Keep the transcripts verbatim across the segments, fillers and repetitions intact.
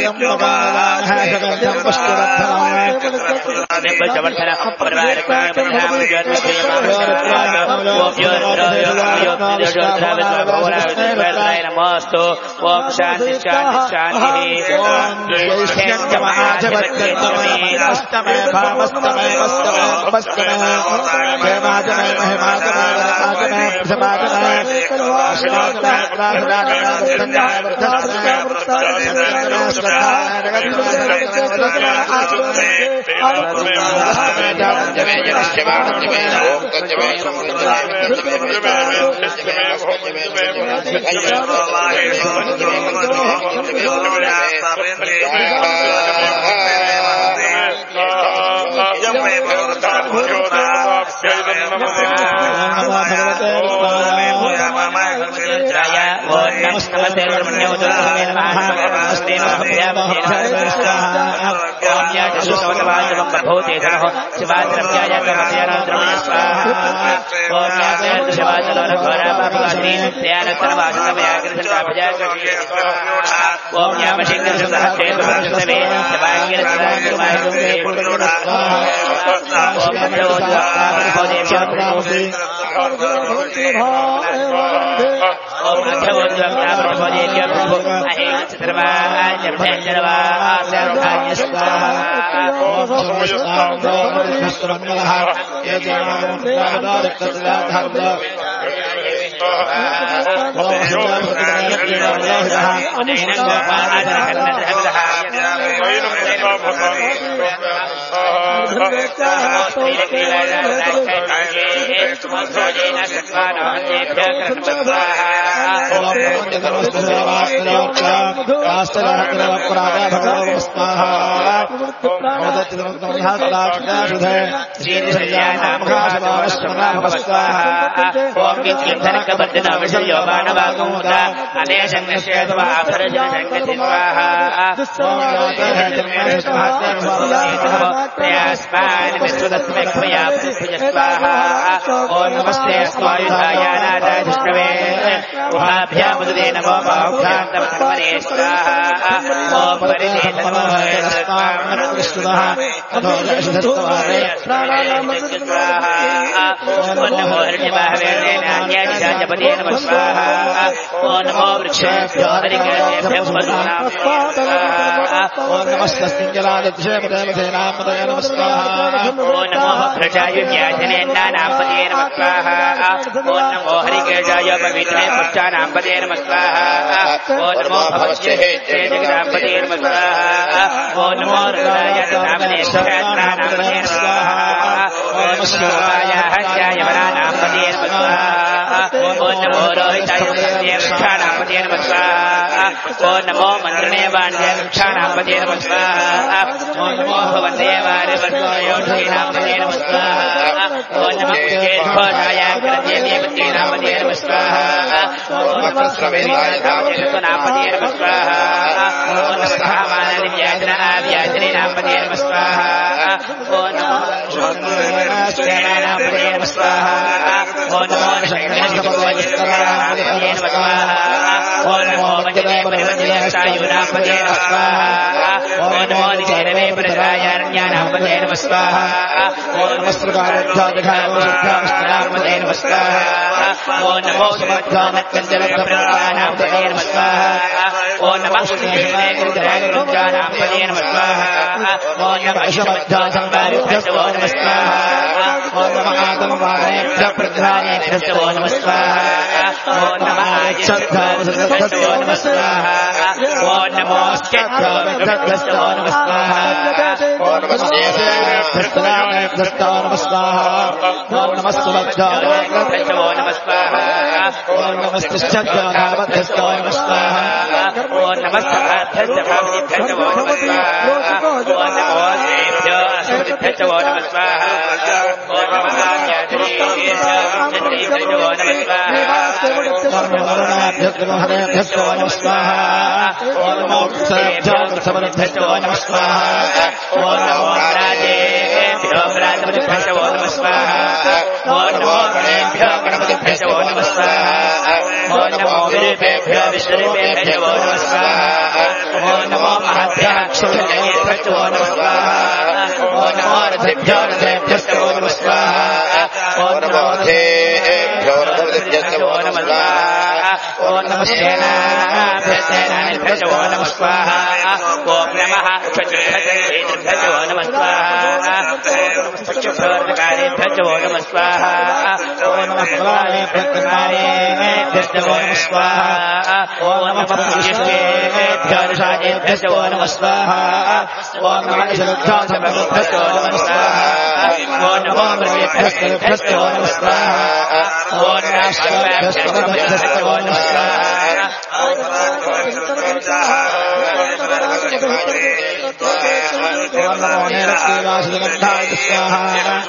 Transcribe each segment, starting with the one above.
नमोस्तु ओम शांति शांति शांति नमो रथेभ्यो रथेभ्यश्चो नमः स्वाहा ओम नमो रथेभ्यो रथेभ्यश्चो नमः स्वाहा ओम नमः सेनाभ्यश्चो नमः स्वाहा ओम नमः क्षत्रियभ्यो नमः स्वाहा पक्षभ्योर्कारेभ्यो नमः स्वाहा ओम नमः फलाभ्यो नमः स्वाहा ओम नमः पुरुषेभ्यो निषादेभ्यो नमः स्वाहा ओम नमः शरद्भ्यो नमः स्वाहा ओम नमो मृगेभ्यो नमः स्वाहा ओम नमः शिवाभ्यो नमः स्वाहा ओम नमो नीलकेलासुगन्धाय स्वाहा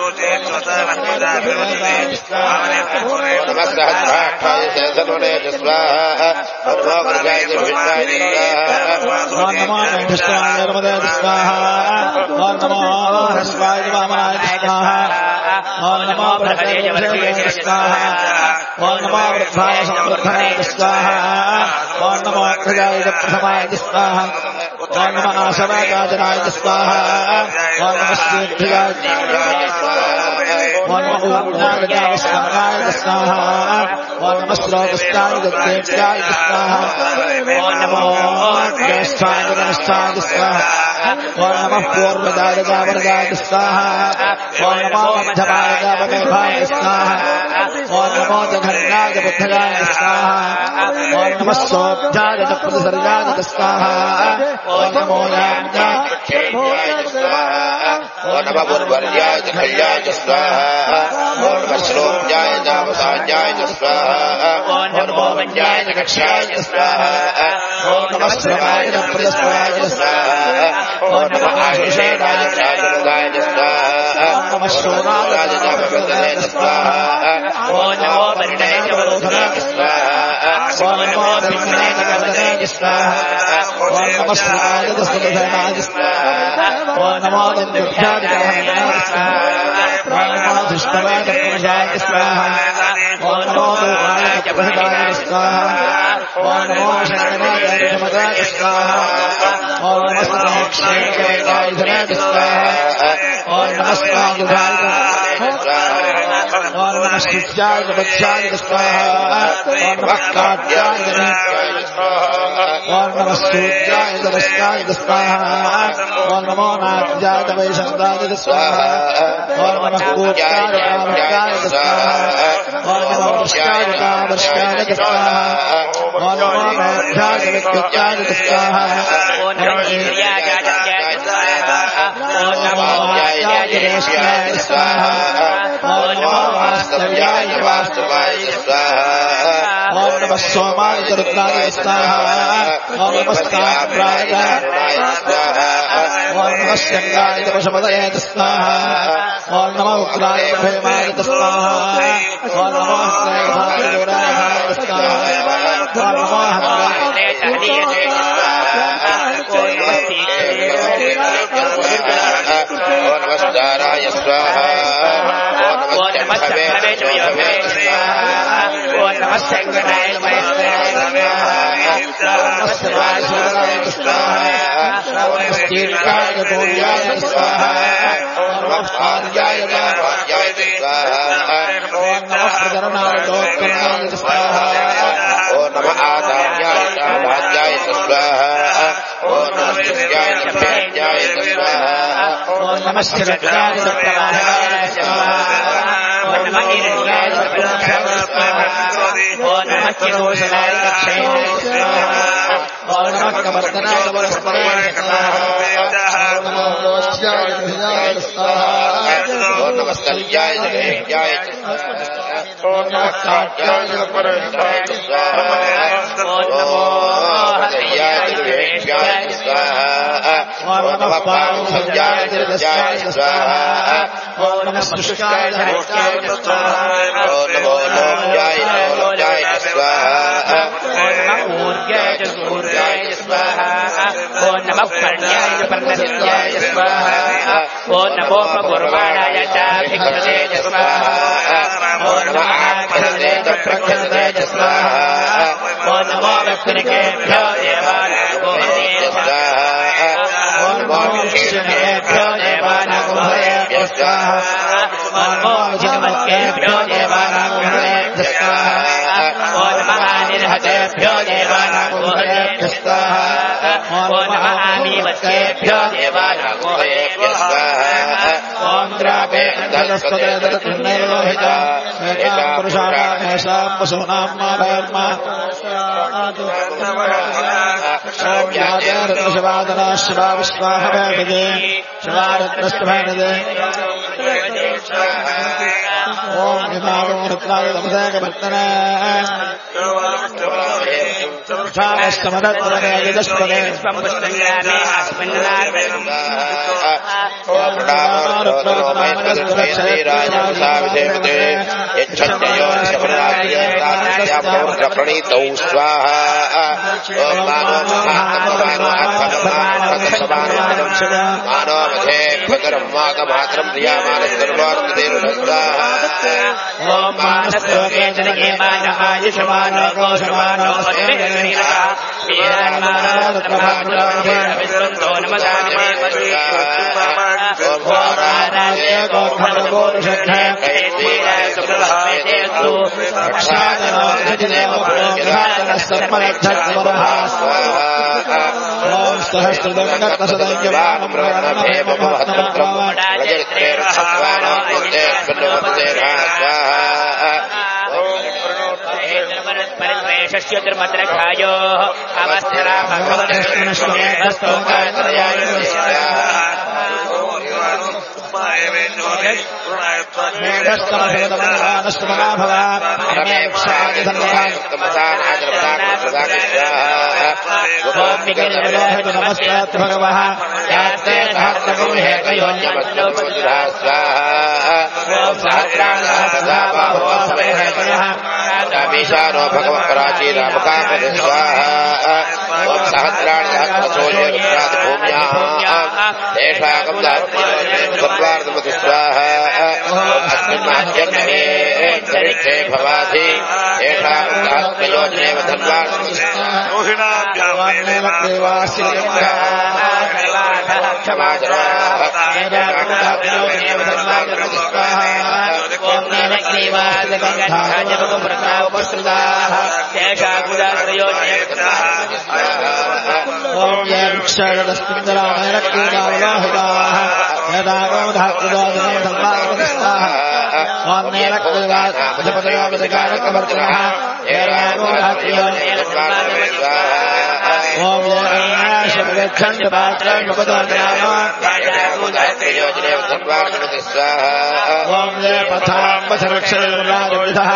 नमः सहस्राक्षाय शेषनुने स्वाहा नमो वृजाय विष्णाय स्वाहा ओम नमो मेघश्चाय नर्मदाय स्वाहा ओम नमो ह्रस्वाय वामनाय स्वाहा ओम नमो बृहदेवस्य स्वाहा ओम नमो वृद्धाय संवर्धनाय स्वाहा ओम नमो अग्रजाय प्रथमाय स्वाहा ओम नमः आशवाकाजनाय स्वाहा ओम नमः श्रीध्याय ओम नमः उग्रजाय स्वाहा ओम नमः श्लोकस्ताय देव्याय स्वाहा ओम नमो ज्येष्ठाय गणेशाय स्वाहा ओम नमः पूर्वदाय वरदाय स्वाहा ओम नमो मध्यमाय वैभवाय स्वाहा ओम नमो जघन्याय बुद्धयाय स्वाहा ओम नमः सोऽब्जाय प्रसर्गाय स्वाहा ओम नमो याज्ञाय स्वाहा ओम नमः पूर्वर्याय खल्याय स्वाहा ओम नमः श्लोक्याय जावसायाय स्वाहा ओम नमो वन्याय कक्षाय स्वाहा ओम नमः श्रवाय प्रदस्वाय स्वाहा ओम नमः आयुषेणाय प्रायुगाय स्वाहा ओम नमः शोणाय जावसाय स्वाहा ओम नमो परिणय वरोधनाय स्वाहा ओम नमो पिण्डनाय वरोधनाय स्वाहा ओम नमः श्राय दशदशनाय स्वाहा ओम नमो दन्त्याय स्वाहा ओम नमो दुष्टवाय पुरुषाय स्वाहा ओम नमो देवाय प्रभुताय स्वाहा ओम नमो शरणाय धर्मदाय स्वाहा ओम नमः क्षेत्राय धनाय स्वाहा ओम नमः स्वाहाय ओम नमः शिष्याय बच्चाय स्वाहा ओम नमः कात्याय स्वाहा ओम नमः सूर्याय दरस्याय स्वाहा ओम नमो नाट्याय वैशन्ताय स्वाहा ओम नमः कोट्याय कामकाय स्वाहा ओम नमो वृष्टाय कामवर्षाय स्वाहा ओम नमो मेघाय विद्युत्याय स्वाहा ओम नमो इंद्रियाय स्वाहा ओम नमो वायाय स्वाहा ओम नमो वास्तव्याय वास्तवाय स्वाहा ओम नमः सोमाय रुद्राय स्वाहा ओम नमः स्थावराय स्वाहा ओम नमः शंगाय पशुपतये स्वाहा ओम नमः उग्राय भीमाय स्वाहा ओम नमो हस्ताय स्वाहा ओम नमो हस्ताय ओम नमस्काराय स्वाहा ओम नमः सर्वे स्वाहा ओम नमः संगणाय स्वाहा ओम नमः शिवाय स्वाहा ओम नमः तीर्थाय गौर्याय स्वाहा ओम नमः भार्याय भार्याय स्वाहा ओम नमः प्रजननाय लोककल्याणाय स्वाहा ओम नमः आदायाय भार्याय स्वाहा ओम नमः शिव्याय शिव्याय स्वाहा ओम नमः शिरकाय प्रवाहाय स्वाहा ओम नमः हिरण्याय स्वाहा ओम नमः किरोशनाय लक्ष्मीनाय स्वाहा ओम नमः कमर्दनाय वरस्पराय स्वाहा ओम नमः लोच्याय धियाय स्वाहा ओम नमः स्थल्याय जगेयाय ओम नमः काट्याय परमाय स्वाहा ओम नमो हरियाय जगेयाय स्वाहा ओम नमः पावनाय जगेयाय स्वाहा ओम नमः सुष्काय हरियाय स्वाहा ओम नमो लोच्याय लोच्याय स्वाहा ओम नमः ऊर्जाय सूर्याय स्वाहा ओम नमः पर्ण्याय पर्णस्याय स्वाहा ओम नमो प्रकुर्वाणाय चाभिक्षते स्वाहा ओम नमः आख्यते प्रख्यते स्वाहा ओम नमो वक्रिकेभ्यो देवानागो स्वाहा ओम नमो विष्णुभ्यो देवानागो नमो विचितमत्केभ्यो देवानां गुहेभ्यः स्वाहा ओ नमः निर्हतेभ्यो देवानां गुहेभ्यः स्वाहा ओ नमः आनीवत्केभ्यो देवानां गुहेभ्यः स्वाहा ॐ द्रावे अन्धस्तदे दत्तन्नेलोहिता एकां पुरुषाणाम् येषां पशूनां माधर्मा शिवादना शिवा विश्वाह भैभजे शिवारत्नस्तभैनदे ओम निमानो रत्नाय नमसेकवर्तने शास्तमदत्तने यदस्पदे स्वम्पुष्टङ्गामे अस्मिन्नार्वे ओम रामरत्नोमयस्वरक्षयत्राजाविषेमते यच्छन्यो शबराज्यप्रणीतौ स्वाहा ओम मानो मानो मधे भगरम्माकमात्रं प्रियामानस्तर्वार्तदेरुस्वाहा ओम मानस्तोके जनके मानहायुषमानो कोशमानो स्वेदनीरः वीरन्मानो तत्रभाग्यो विश्वन्तो नमदामि ओम राराज्य गोखरगोरुषघ्ने कैतीराय सुप्रभावेतेस्तु रक्षादनो जजदेव प्रोघातनस्तमलक्षत्वरः स्वाहा ओम सहस्रदङ्गत्तसदङ्गवानं प्रणमेवमहत्तत्रं रजत्रेर्षत्वानो मुक्ते स्पन्नवतेरः स्वाहा परित्वेषस्य धर्मत्रखायोः अवस्तरा भगवतस्तुनश्वमेधस्तोकात्रयाय नमस्ते भगवः यास्ते मीशानो भगवन् प्राचीरामकामद स्वाहा ओम सहस्राणि सहस्रसोऽयं भूम्याः तेषाकं सत्वार्धमति स्वाहा अस्मिन् महाजन्मे चरित्रे भवाधि तेषां सहस्रयोजनेव धन्वार्धमति ओम यक्षरदस्मिन्दरामयरक्रीडावलाहिताः यदागोधाकृदादने धर्मागमस्ताः ओम नेरक्रीडापदपदयोपदकारकवर्तनः ओम ओम ये पथाम्बसरक्षरविधः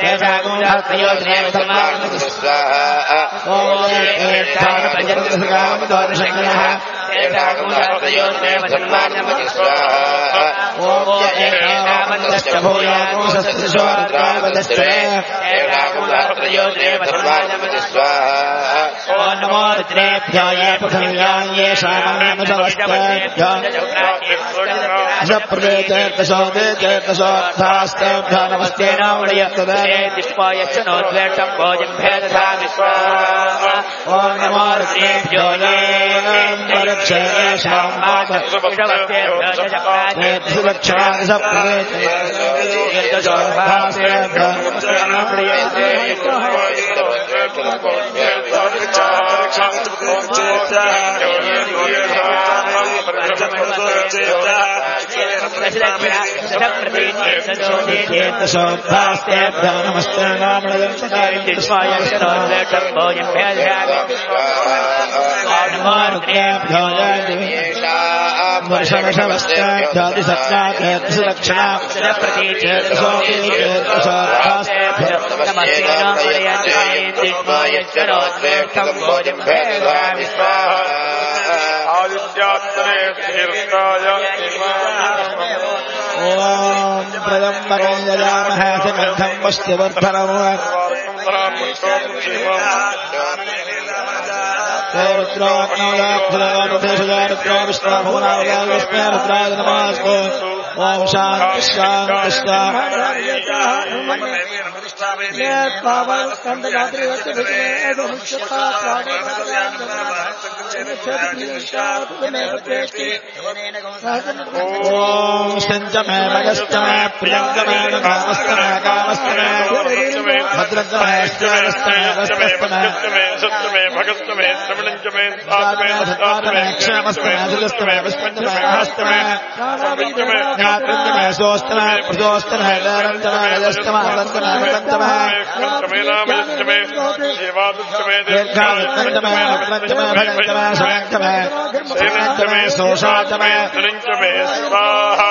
ओम येष्ठानपञ्चदशकामदोषङ्गः ओम ओम नमो रुद्रेभ्यो ये पृथिव्यां ये शामप्रदेशेर्दशोदेशोऽर्थास्तेभ्यो नमस्ते नोद्वेषं भोजम्भे दधामि स्वाहा ओम नमो रुद्रेभ्यो ये ओम प्रदम्बरं यजामहे सुगन्धं पुष्टिवर्धनम् ओम शांति शांति शांति ఓం సంచమే మగస్తమే ప్రియంగమే కామస్తమే కామస్తమే భద్రగమే శ్రేయస్తమే వస్తస్తమే సత్తమే భగస్తమే శ్రవణంచమే సాత్మే సాత్మే క్షేమస్తమే అజలస్తమే విష్పంచమే హస్తమే విష్పంచమే జ్ఞాత్రంచమే సోస్తమే ప్రజోస్తమే లేరంచమే రజస్తమే అనంతమే అనంతమే అనంతమే నామయస్తమే శివాదుస్తమే దీర్ఘాదుస్తమే అనంతమే భగంతమే శరణంతమే శరణంతమే సోషాతమే శరణంతమే స్వాహా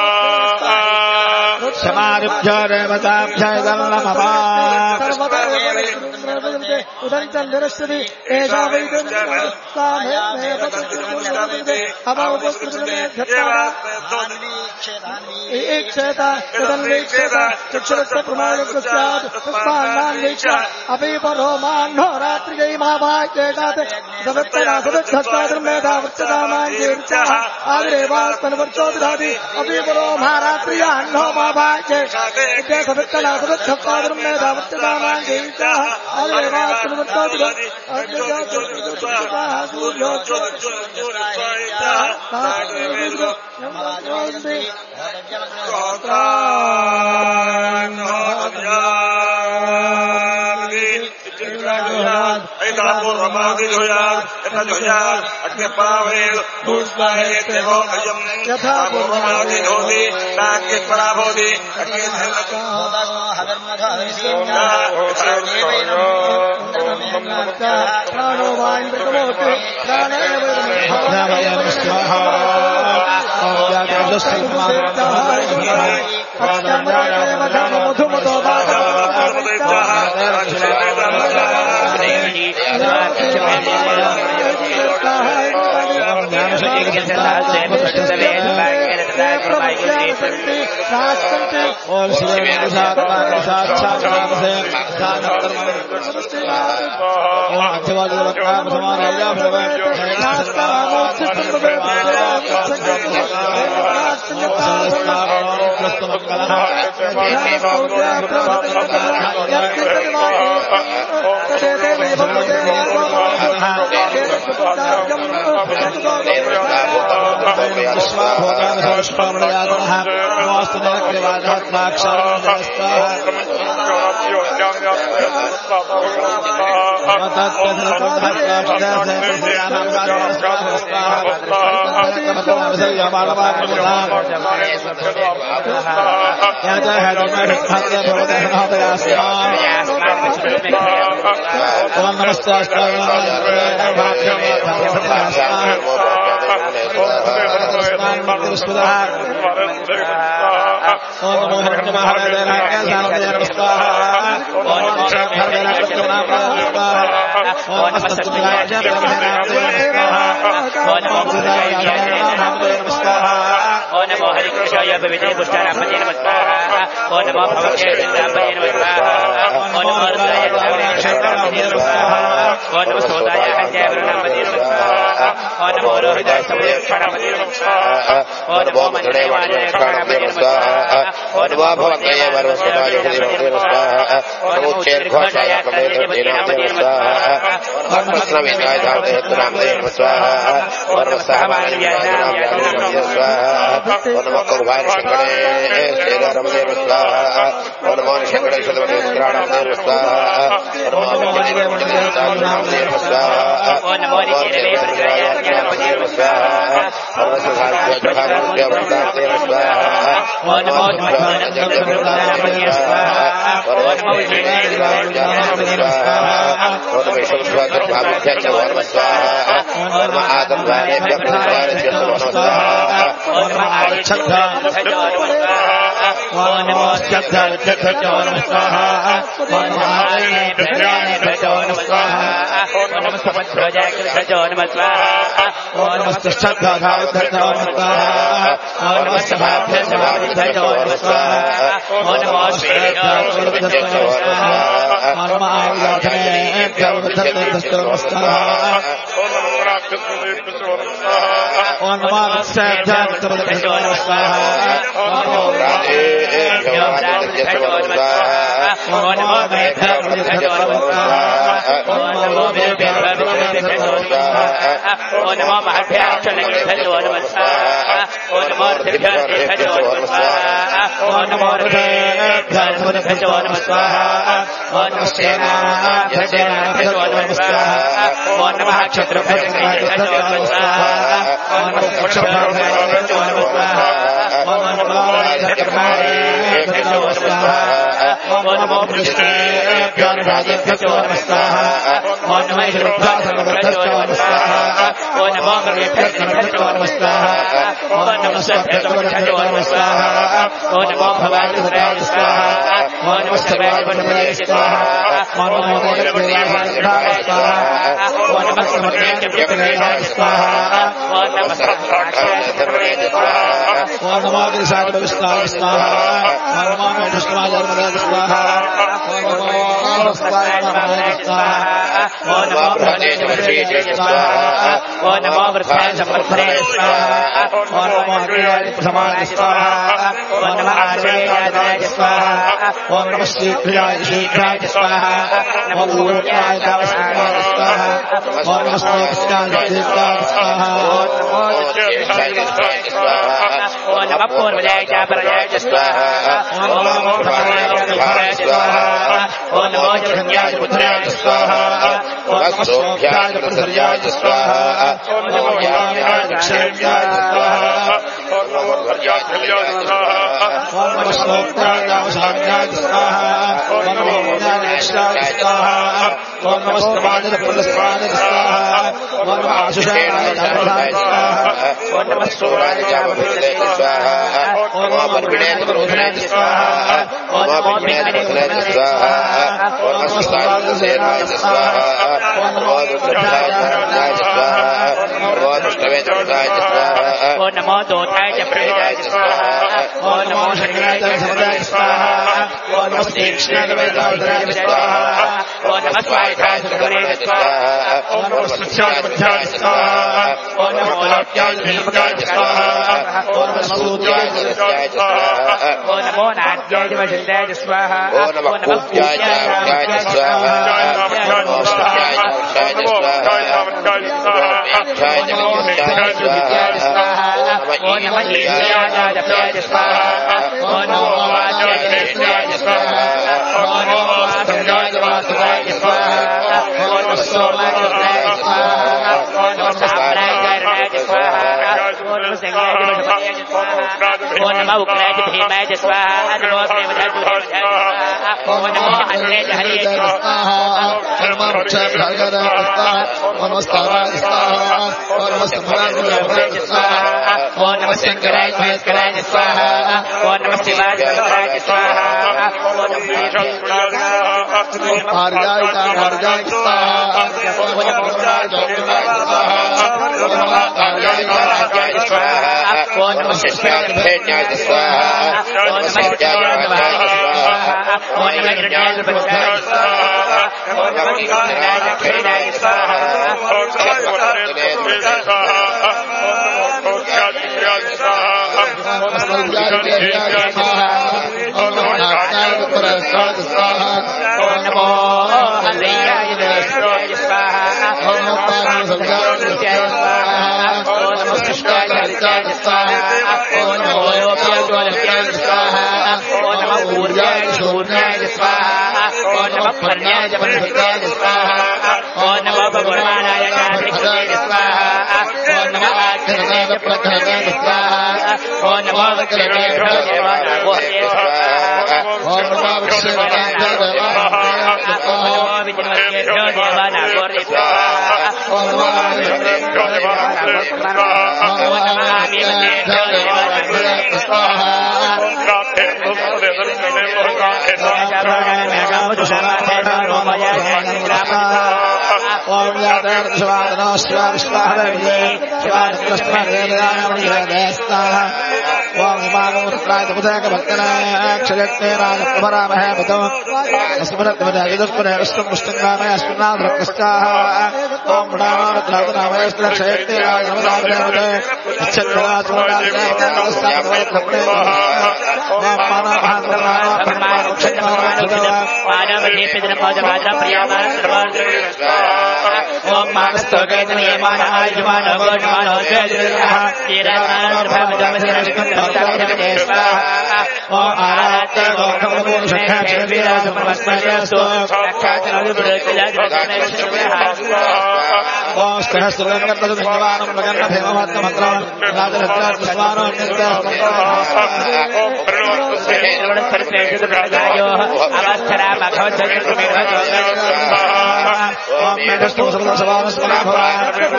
సమారిభ్య దేవతాభ్య నమః ఉదంతం నిరస్తి ఏషా అభిపరో మాన్నో రాత్రి మావాచ్యేతాదేవాస్తనవర్చోదిరాది అభిపరో మహారాత్రి అన్నో మావాచ్యే సవిత్తనా సవిత్సప్తాదరం మేధావర్చదామాన్ జీవితాః ఆదేవాస్తనవర్చోదిరాది సూర్యో नमो हरिकृष्णाय विजय पुष्टारामजे नमस्कार ओ नमो भगवते चंद्रामजे नमस्कार ओ नमो रुद्राय नमस्कार ओ नमो सोदाय हंजयवरनामजे नमस्कार ओ नमो रोहिताय समयक्षरामजे नमस्कार ओ नमो मंत्रेवाय नमस्कार ओ नमो भगवते वरवसुदाय नमस्कार ओ नमो चेरघोषाय नमस्कार ओ नमो स्रविताय नमस्कार ओ नमो सहमानय नमस्कार ओ नमो कुर्वाय शंकरे श्रीरामदेव स्वाहा ओ नमो शंकरे श्रीरामदेव स्वाहा ओ नमो देवदेव स्वाहा ओ नमो देवदेव स्वाहा ओ नमो देवदेव स्वाहा ओ नमो देवदेव स्वाहा ओ नमो देवदेव स्वाहा ओ नमो शंकर भागवत स्वाहा ओ नमो आदम वाले स्वाहा ओ नमो छद्धा ओ नमो छद्धा छद्धा स्वाहा ओ नमो आने प्रजाने प्रजो नमः स्वाहा ओ नमो समध्वजाय प्रजो नमः स्वाहा ओ नमो छद्धा धावधो नमः स्वाहा ओ नमो सभाभ्य सभाभ्य प्रजो नमः स्वाहा ओ नमो श्रेष्ठ प्रजो नमः स्वाहा ओ नमो आयुधने प्रजो नमः स्वाहा ओ नमो राक्षसने प्रजो नमः स्वाहा ओ नमो सज्जन प्रजो नमः स्वाहा ओ नमो राधे प्रजो नमः स्वाहा ओ नमो मेघ प्रजो नमः स्वाहा ओ नमो महादेभ्यो नमः ओम नमो महाभ्याक्षणेभ्यो नमः ओम नमो ऋषिभ्यो नमः ओम नमो ऋषिभ्यो नमः ओम नमः सेनाभ्यो नमः ओम नमः क्षत्रिभ्यो नमः ओम नमः पुरुषभ्यो नमः ओम नमो धर्माभ्यो नमः ओम नमो विष्णुभ्यो नमः ओम नमः ईश्वरभ्यो नमः ओम नमो गणेभ्यो नमः ओम नमः सत्यभ्यो नमः ओम नमो भवाय स्वाहा ओम नमः सर्वाय स्वाहा ओम नमो देवाय स्वाहा ओम नमः समर्पयामि स्वाहा ओम नमः सर्वाय स्वाहा ओम नमो गिरिशाय स्वाहा ओम नमो विष्णुवाय स्वाहा ओम नमो स्वाहाय स्वाहा ओम नमो भगवते स्वाहा ओम नमो वृद्धाय समर्थने स्वाहा ओम नमो हरियाय समाय स्वाहा ओम नमः आचार्याय स्वाहा ओम नमः शीघ्राय शीघ्राय स्वाहा ओम ऊर्ध्वाय स्वाहा ओम नमः स्नेहाय स्वाहा ओम नमो चित्ताय स्वाहा ओम नमः पूर्वजाय परजाय स्वाहा ओम नमो भगवाय स्वाहा ओम नमो जगन्याय पुत्राय स्वाहा ओम नमः सोभ्याय प्रसर्याय स्वाहा ओम नमो याम्याय दक्षिण्याय स्वाहा ओम नमो भर्याय स्वाहा ओम नमः सोभ्याय नमः स्वाहा ओम नमो ज्ञानेश्वराय स्वाहा ओम नमः स्तवाय पुरस्वाय स्वाहा ओम नमः आशुषाय स्वाहा ओम नमः सोराय स्वाहा ओम नमो वर्गणे प्रबोधनाय स्वाहा ओम नमो विघ्नेश्वराय स्वाहा ओम नमो स्वाहाय स्वाहा ओम नमो रुद्राय स्वाहा ओम नमो दुष्टवेदाय स्वाहा ओम नमो दोताय प्रभुदाय स्वाहा ओम नमो शक्राय समदाय स्वाहा ओम नमो तीक्ष्णाय वेदाय स्वाहा ओम नमः स्वाहाय सुगुणे स्वाहा ओम नमो सुचाय बुद्धाय स्वाहा ओम नमो लोक्याय भीमकाय स्वाहा ओम नमो सूर्याय स्वाहा ओम नमो नाद्याय वजन्दाय स्वाहा ओम नमः कुप्याय स्वाहा ओम नमो स्वाहाय स्वाहा ओम नमः ईशानाय स्वाहा ओम नमो वाचाय स्वाहा ओम नमो आत्मनाय वासुदेवाय स्वाहा ओम नमः सोमाय स्वाहा ओम नमः साम्राज्याय स्वाहा ओम नमः संग्रामाय स्वाहा ओम नमः उग्राय भीमाय स्वाहा नमो देवताय स्वाहा ओम नमो अन्याय हरिये स्वाहा ओम नमो रक्षाय स्वाहा ओम नमः स्थावाय स्वाहा ओम नमः सम्राज्याय स्वाहा ओम नमः शंकराय महेश्वराय स्वाहा ओम नमः शिवाय स्वाहा ओम नमः आर्याय आर्याय स्वाहा ओम नमः स्वाहा ओम नमः आर्याय आर्याय स्वाहा ओम नमः शिवाय स्वाहा ओम नमः शिवाय स्वाहा ओम नमः हिरण्याय स्वाहा ओम नमः ईशानाय स्वाहा ओम नमः स्वाहा ओम नमो हरियाय स्वाहा ओम नमो संज्ञाय स्वाहा ओम नमो कृष्णाय स्वाहा ओम नमो लोकाय स्वाहा ओम नमो ऊर्जाय शून्याय स्वाहा ओम नमो पर्ण्याय जपनाय स्वाहा ओम नमो भगवानाय नारायणाय स्वाहा ओम नमो आत्मनाय प्रथमाय स्वाहा ओम नमो वक्रमाय स्वाहा ओम नमो विष्णुवाय स्वाहा ओम नमो विष्णुभ्यो देवानाय स्वाहा ओम नमो विष्णुभ्यो देवानाय स्वाहा ओम नमो आदिभ्यो देवानाय स्वाहा ओम यादव स्वाहा स्वाहा स्वाहा ओम हिमागम रुद्राय तपसाय भक्तनाक्षयत्ने राज प्रभरामहे पितो अस्मरत्वदायदस्परे अष्टम मुष्टंगामहे अस्मनाद रक्तस्ताः ओम प्राणो रुद्रावनामहे क्षयत्ने राज प्रभरामहे अच्छद्रासुराजनामस्तावत्ते ओम माना भाद्रमानो परमाणु मानवये पितृमोजमात्र प्रियमान सर्वद्र ओम मानस्तोकेतने मानायुमानो गोमानो जयजयः कीरमान भवजमसिरस्कन्दे स्वाहा ओम आरात्य गोखमो शक्तिविराजमस्मयस्तु ओम सहस्रलिंगर्तसंवानं भगन्नभेमवत्तमन्त्रं राजरत्नास्वारो नित्यस्मरणो अवस्थरा भगवद्गीता ओम मेघस्तु सर्वसवामस्मना भवा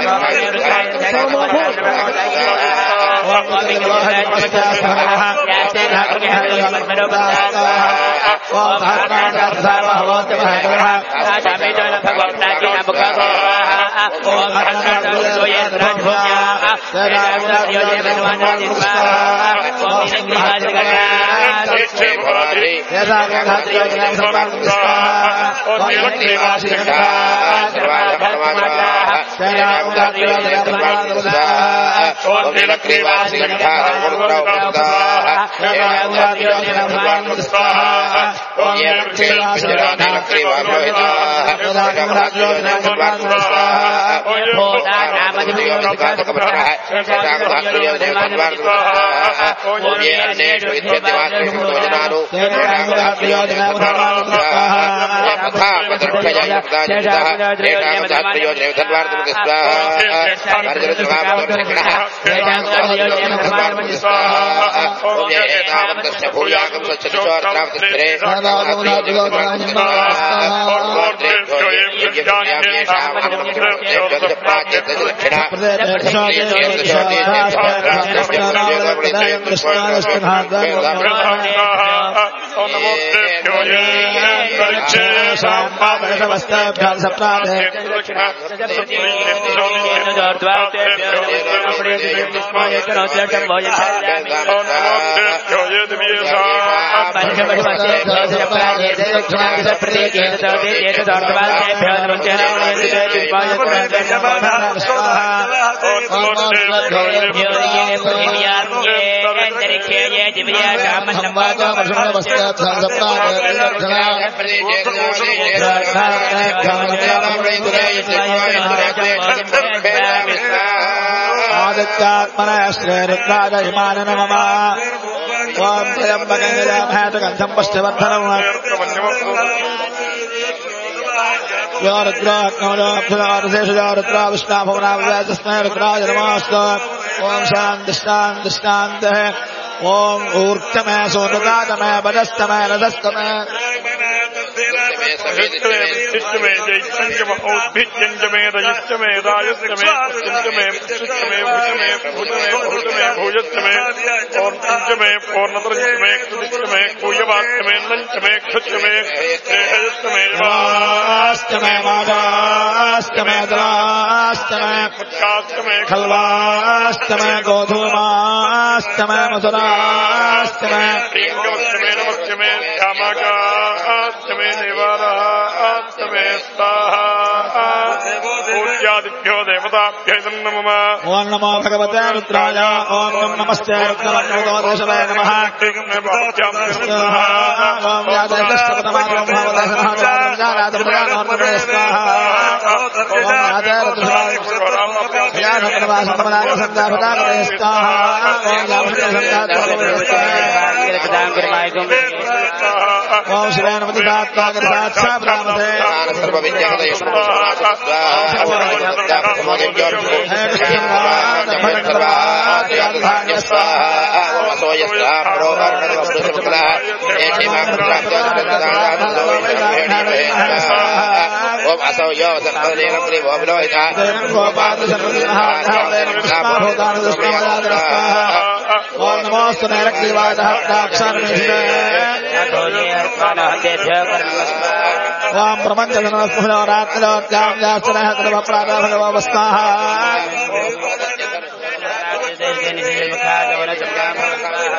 श्रीरुद्राजयमान नमः ओम त्र्यंबकं पश्चवर्धनम् यो रुद्राग्नोरुद्रा रुद्रा विष्णा भवनावस्मै रुद्राय नमस्ते ओम शांति शांति शांति ओम ऊर्तमय सोनदातमय बदस्तमय रजस्तमय खलवास्तमय गोधूमास्तमय मधुरास्तमय श्यामाकास्तमे देवारास्तमे स्वाहा पूज्यादिभ्यो देवताभ्यो नमः ओम नमो भगवते रुद्राय ओम नमस्ते रुद्रवन्नोदोषवे नमः ओम यादस्तपतमानो भवते स्वाहा ओम यादरुद्राय यादप्रवासमनाय संदापदाय स्वाहा ओम यादरुद्राय ओम श्रीरामपति दात्तागरदात्सा ब्राह्मते सर्वविद्याहृदय ओम असौ यो सर्वदेवप्रि भोवलोहिता ओम नमोस्तु नैरक्तिवादः प्राक्षान्मेषे ओम प्रपंचजनस्मृतो रात्रिलोक्यां जास्तनः सर्वप्रातः भगवस्ताः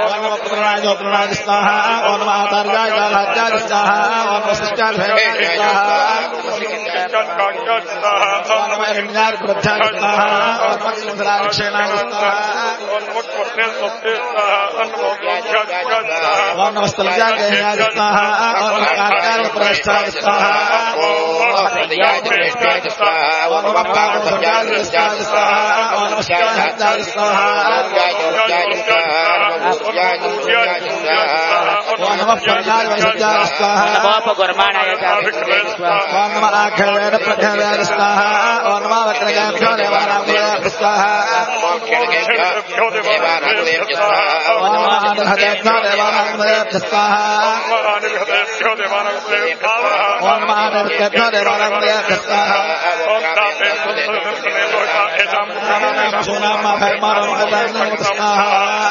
ओम नमः प्रणाय जो प्रणाय स्वाहा ओम नमः आचार्याय कालाचार्य स्वाहा ओम नमः शिष्टाय स्वाहा ओम नमः हिरण्याय प्रत्याय स्वाहा ओम नमः संसराक्षेणाय स्वाहा ओम नमः स्थलजाय गहनाय स्वाहा ओम नमः कार्याय प्रवेशाय स्वाहा ओम नमः पावनाय स्वाहा ओम नमः शिष्टाय स्वाहा ओम नमः पंचाय वैद्याय स्वाहा नमो पगुर्माणाय स्वाहा ओम नमः आखिरवेद प्रथमवेद स्वाहा ओम नमः वक्रगाभ्यो देवानां स्वाहा ओम नमः आनहदेभ्यो देवानां स्वाहा ओम नमः आनहदेभ्यो देवानां स्वाहा सोनामा भैमारो भगवान स्वाहा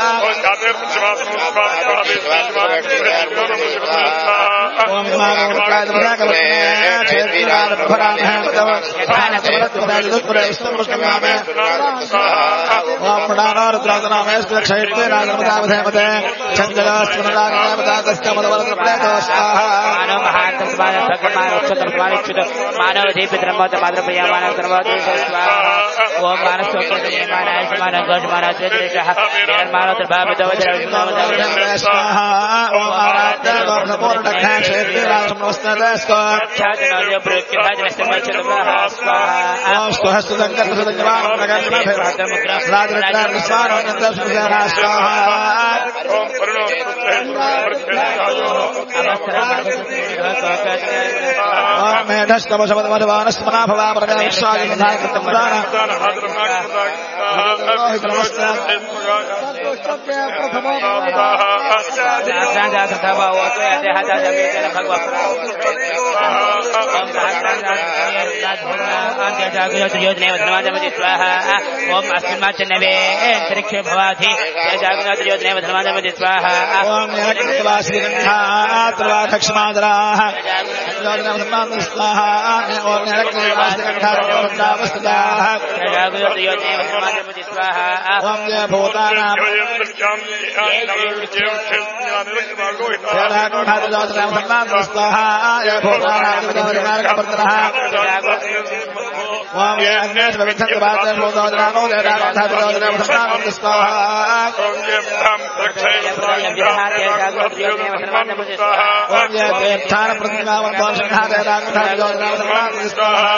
ओम नमः भगवते क्षेत्रीराज भराम है तव ध्यान समरत प्रदायुत इष्टमुष्टमामे ओम प्रदानो रुद्रादनामे क्षेत्रे राजमदावधेमते चंद्रस्मरणागमदातस्तमदवरत स्वाहा मानव महांत स्वाहा भगवान उच्चतर स्वामिच्युत मानव दीपित्रमोद माद्रपया मानव सर्वोद स्वाहा ओम मानव सोकेत मानव मानव गज मानव चेतरेशः निर्माणो प्रभावितो वज्रविष्णुमदावधेमते स्वाहा ओम आराध्य गोर्धपूर्ण क्षेत्रे राजमस्तदे स्वाहा ख्यातनाय प्रत्यभाजनस्तमच्युत स्वाहा ओम स्वहस्त संकट सदज्ञान प्रगतिना राजरत्न स्वाहा नंद सुजना स्वाहा ओम करुणो ओम मेधस्तव शब्दमदवानस्मना भवा प्रगतिशाय विधाय कृतमदान राजा तथा वावतो यदेहता जमीन भगवत ओम ओम अस्मिन्माचन्नवे अंतरिक्षे भवाधि जागृतयोजने धर्मादमति स्वाहा ओम निरक्तवासिकण्ठात्रवाधक्षमादराः योजनधर्मादमति स्वाहा ओम निरक्तवासिकण्ठात्रवाधक्षमादराः जागृतयोजने धर्मादमति स्वाहा ओम जय भूतानां धर्मादमति स्वाहा जय भूतानां धर्मादमति ओम ये अन्येष विविधं बातें बोधोदरानो जयदानोधर्मादमति स्वाहा ओम ये ब्रह्म ओम ये देवतान प्रतिज्ञावन्तों सिंहादयदानोधर्मादमति स्वाहा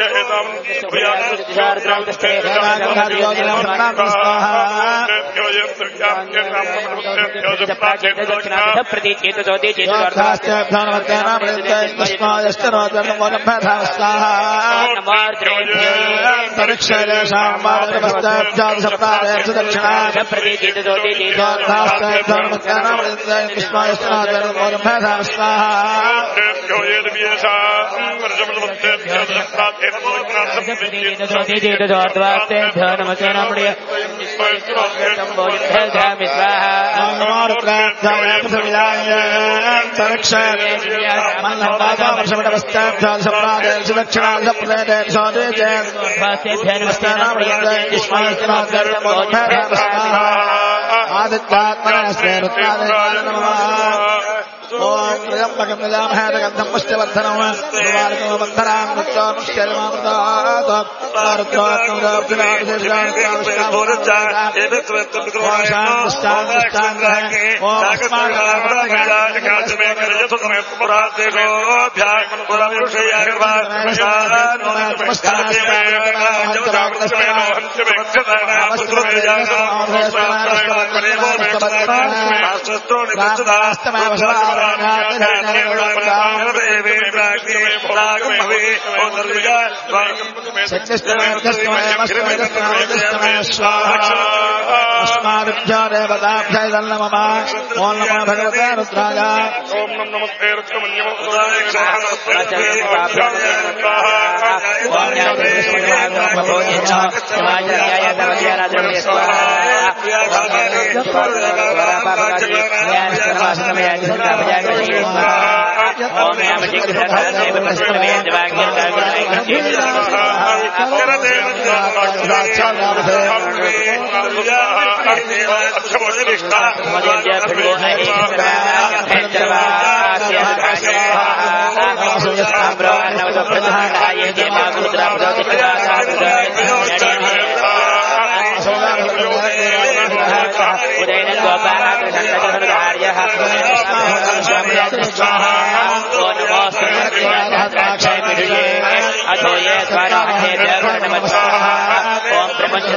ओम त्र्यंबकं यजामहे गन्धं पुष्टिवर्धनं उर्वारुकमबन्धनां मृत्योर्मुष्टिर्मामृतात् ओम नमो भगवते रुद्राय ओम नमस्ते उदयन गोपाल अथो ये ओम प्रपंच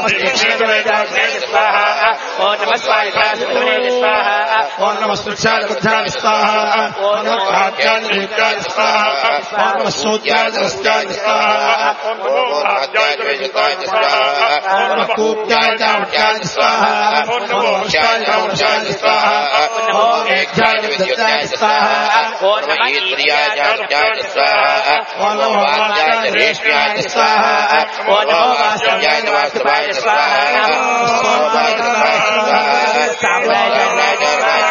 ఓం నమ స్వామికాయ స్వాహ ఓం నమ స్తుత్యాయ బుద్ధాయ స్వాహ ఓం నమ ఆజ్ఞాయ నిత్యాయ స్వాహ ఓం నమ సూత్యాయ దస్యాయ స్వాహ ఓం నమ ఆజ్ఞాయ విజితాయ స్వాహ ఓం నమ కూప్యాయ దావట్యాయ స్వాహ ఓం నమ వర్షాయ వర్షాయ స్వాహ ఓం నమ మేఘాయ విద్యుతాయ స్వాహ ఓం నమ ఇంద్రియాయ జాత్యాయ స్వాహ ఓం నమ వాక్యాయ రేష్యాయ స్వాహ ఓం నమ వాస్యాయ వాస్తవాయ స్వాహ ఓం నమ సామ్రాయ జాయ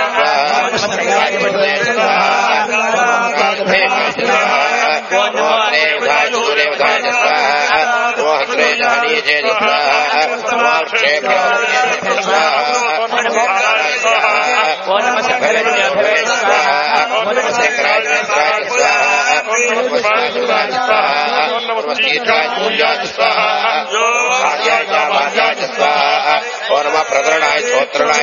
ప్రకరణాయ స్తోత్రణాయ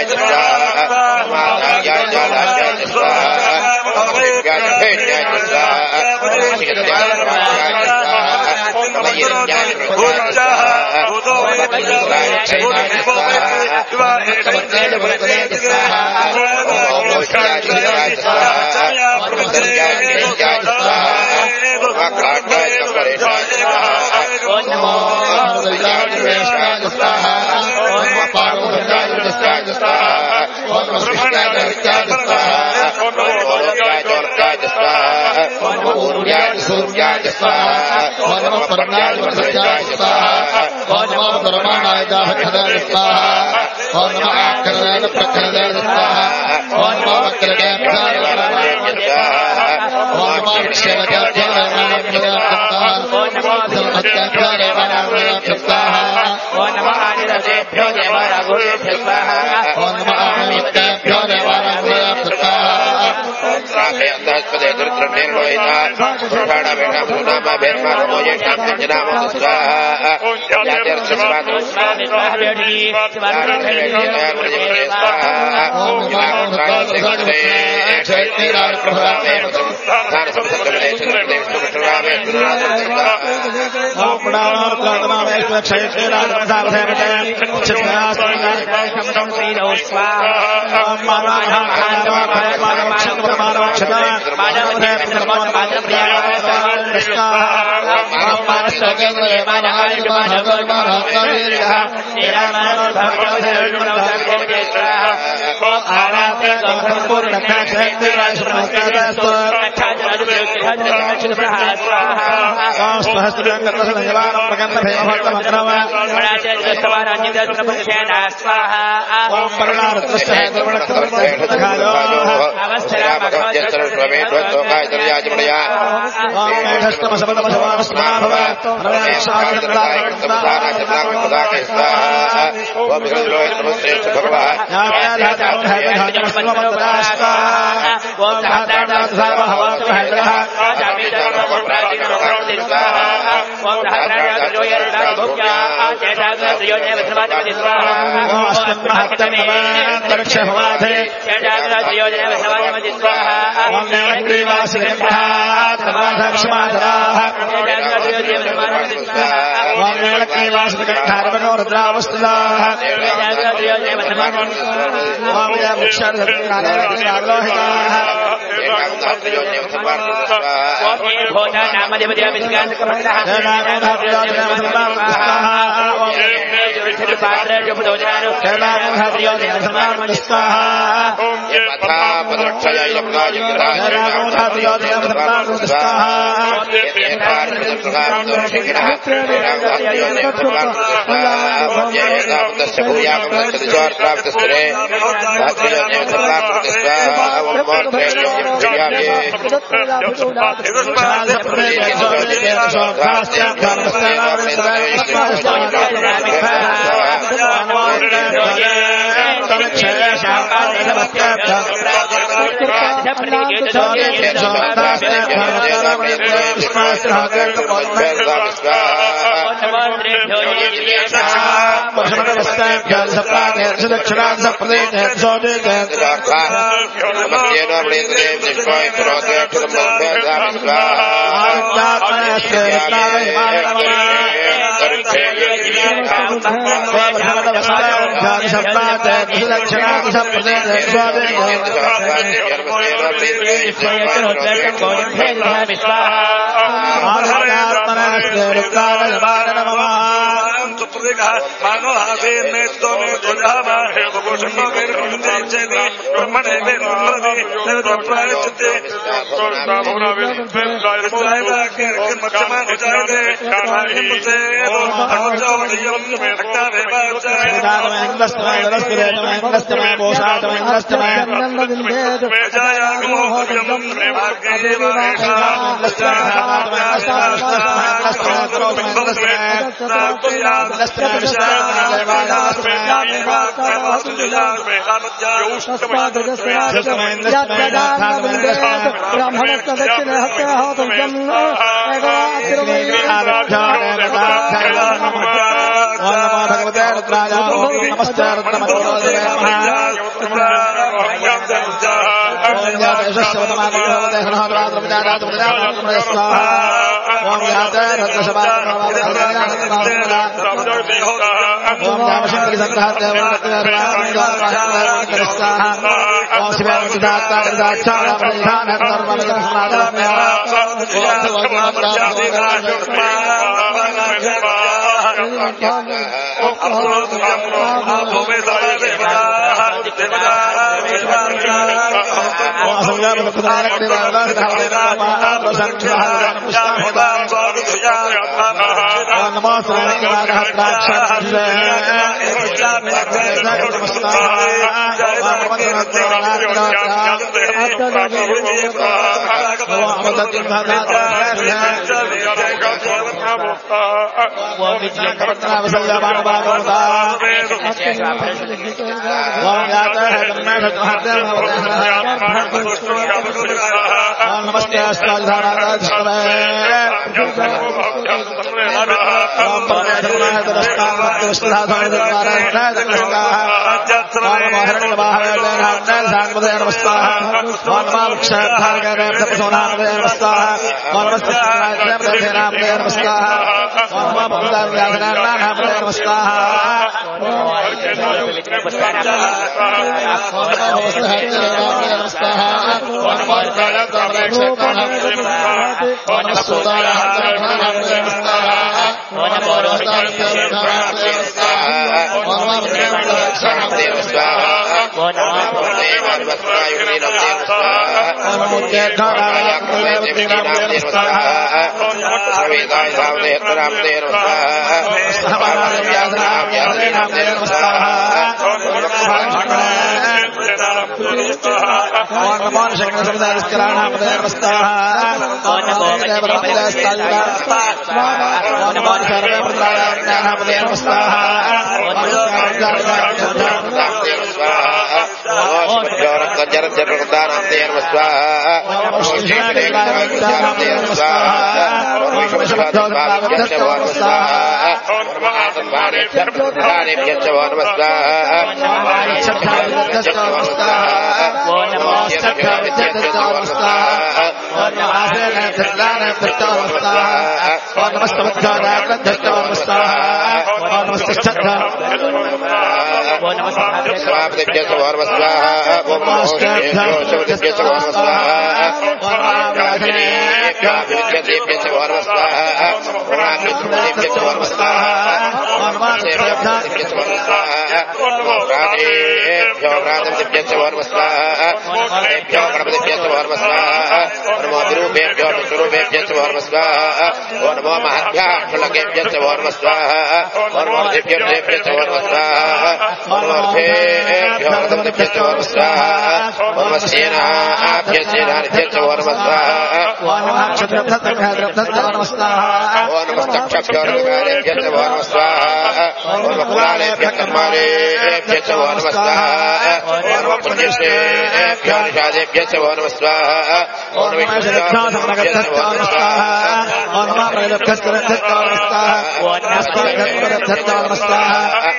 Om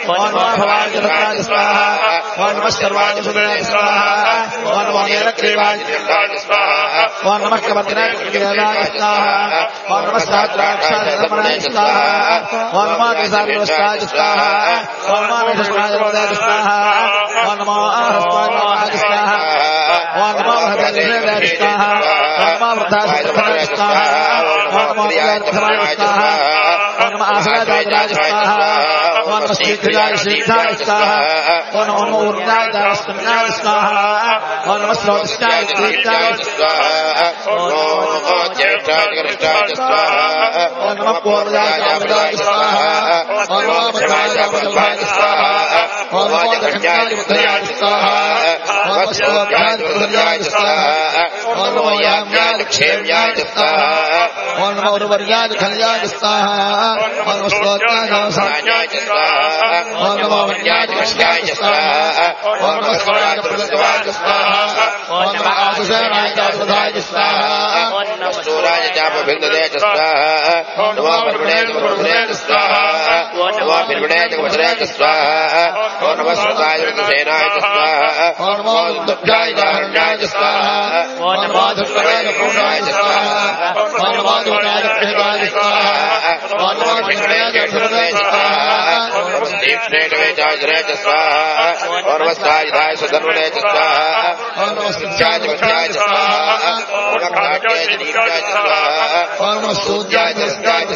ఓం నమో భవాయ జలత్రాయ స్వాహ ఓం నమః సర్వాయ సుదరాయ స్వాహ ఓం నమో నీలగ్రీవాయ స్వాహ ఓం నమః కవర్ధనాయ స్వాహ ఓం నమః సహస్రాక్షాయ రమణాయ స్వాహ ఓం నమో కేశార్యవస్థాయ స్వాహ ఓం నమో మేఘస్వాయ స్వాహ ఓం నమో ఆహస్వాయ స్వాహ ఓం నమో హృదయాయ స్వాహ ఓం నమో వృద్ధాయ స్వాహ ఓం నమో జ్ఞానాయ స్వాహ ఓం నమో ఆసనాయ స్వాహ ఓం నమో శ్రీకృతాయ శ్రీకృతాయ స్వాహ ఓం నమో ఊర్ణాయ స్వాహ స్వాహ ఓం నమో శ్రోత్రిష్టాయ శ్రీకృతాయ స్వాహ ఓం నమో జ్యేష్ఠాయ కృష్ణాయ స్వాహ ఓం నమో పూర్ణాయ స్వాహ ఓం నమో భద్రాయ స్వాహ ఓం నమో దక్షిణాయ స్వాహ ఓం నమో శ్రోత్రిష్టాయ స్వాహ ఓం నమో యామ్యాయ క్షేమ్యాయ స్వాహ ఓం నమో ఉర్వర్యాయ ఖల్యాయ స్వాహ ఓం నమో శ్రోత్రాయ సామ్యాయ స్వాహ ఓం నమో వన్యాయ కృష్ణాయ స్వాహ ఓం నమో స్వరాయ ప్రసవాయ స్వాహ ఓం నమో ఆసుసేనాయ ప్రదాయ స్వాహ ఓం నమో సూరాయ చాపభిందదే స్వాహ నమో పరమణే పరమణే స్వాహ ఓం నమో పిర్మణే వజ్రే స్వాహ ఓం నమో సదాయ సేనాయ స్వాహ ఓం నమో దుర్గాయ ధారణాయ స్వాహ ఓం నమో దుర్గాయ పూర్ణాయ స్వాహ ఓం నమో దుర్గాయ ప్రేమాయ స్వాహ ఓం నమో పిర్మణే ప్రసదే స్వాహ ఓం నమో దీప్తేటవే జాగరే స్వాహ ఓం నమో సాయిధాయ సుధర్మణే స్వాహ ఓం నమో సత్యాయ విద్యాయ స్వాహ ఓం నమో రాజ్యాయ దీప్యాయ స్వాహ ఓం నమో సూర్యాయ స్వాహ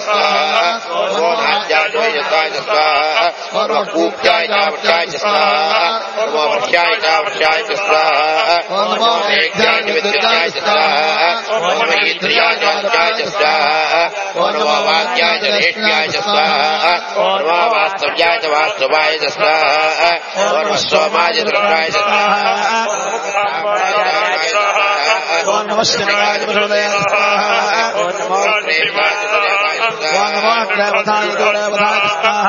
ఓం నమో ఆజ్యాయ యజ్ఞాయ స్వాహ ఓం నమో కూప్యాయ చావచాయ స్వాహ ఓం నమో వర్షాయ చావచాయ స్వాహ ఓం నమో మేఘ్యాయ విద్యాయ స్వాహ ఓం నమో ఇంద్రియాయ చావచాయ స్వాహ ఓం నమో వాక్యాయ రేష్యాయ స్వాహ ఓం నమో వాస్తవ్యాయ వాస్తవాయ స్వాహ ఓం నమో సోమాయ దుర్గాయ స్వాహ ఓం నమో శివాయ ప్రచోదయాయ స్వాహ ఓం నమో ప్రేమాయ ఓం నమో దేవతాయ దేవతాయ స్వాహ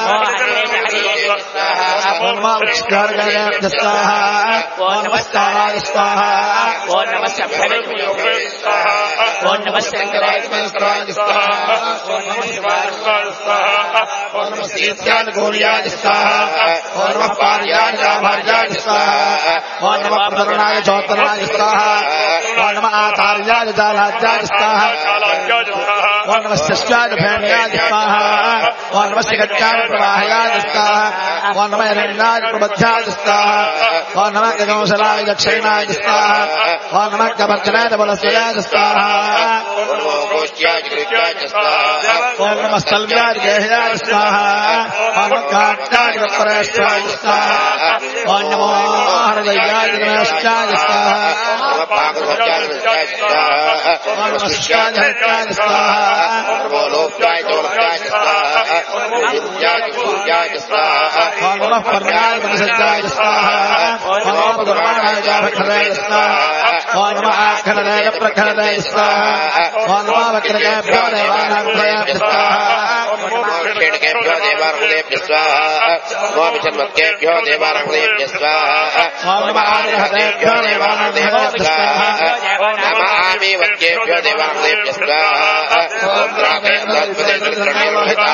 ఓం నమో విష్ణుర్గాయ స్వాహ ఓం నమో స్థానాయ స్వాహ ఓం నమో శంభవే స్వాహ ఓం నమో శంకరాయ స్వాహ ఓం నమో శివాయ స్వాహ ఓం నమో సీత్యాయ గోర్యాయ స్వాహ ఓం నమో పార్యాయ భార్యాయ స్వాహ ఓం నమో ప్రధనాయ చోత్తరాయ స్వాహ ఓం నమో ఆచార్యాయ జాలాజ్యాయ స్వాహ ఓం నమో శిష్యాయ భేమ్యాయ స్వాహ ఓం నమో శిఖచ్యాయ ప్రవాహయాయ స్వాహ ఓం నమో హిరణ్యాయ ప్రబధ్యాయ స్వాహ ఓం నమో గగంశలాయ దక్షిణాయ స్వాహ ఓం నమో కవర్ధనాయ బలస్వయాయ స్వాహ ఓం నమో గోష్ఠ్యాయ కృత్యాయ స్వాహ ఓం నమో స్థల్వ్యాయ గేహ్యాయ స్వాహ ఓం నమో కాట్యాయ విప్రేష్యాయ స్వాహ ఓం నమో హృదయాయ గణేశాయ స్వాహ ఓం నమో పాకధ్వజాయ స్వాహ ఓం నమో శిష్యాయ హరిత్యాయ స్వాహ ఓం నమో లోక్యాయ చోళకాయ స్వాహ ఓం నమో సూర్యాయ సూర్యాయ స్వాహ ఓం నమో పర్యాయ పరిసజ్జాయ స్వాహ ఓం నమో పురాణాయ జాభఖరాయ స్వాహ ఓం నమో ఆఖరదాయ ప్రఖరదాయ స్వాహ ఓం నమో వక్రకేభ్యో దేవానాంభయాయ స్వాహ ఓం నమో క్షీణకేభ్యో దేవానాంభయాయ స్వాహ ఓం విచన్మత్కేభ్యో దేవానాంభయాయ స్వాహ ఓం నమో ఆదిహతేభ్యో దేవానాంభయాయ స్వాహ నమ ఆమి వత్యేభ్యో దేవానాంభయాయ స్వాహ ఓం రామేంద్రస్పదేంద్రనిర్వహిత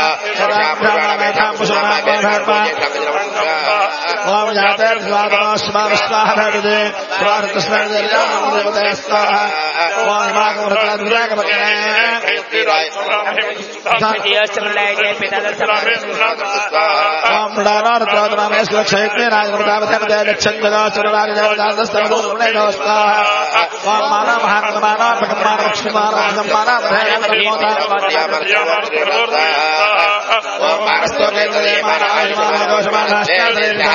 ఓం జాతర్స్వాదమాస్వాహదే స్వాహకృష్ణదేవతే స్వాహ ఓం హిమాకమృతాద్విరాగమతే ఓం మృడానారుద్రవతనామే సురక్షయత్నే రాజమృతావతే లక్షంగదాచురాజదేవతాస్తమో స్వాహ ఓం మానా మహాత్మానా భగవాన లక్ష్మీమాన సంమానా ఓం మానస్తోకేంద్రదేవానాయ దోషమానాశ్చాదరేణ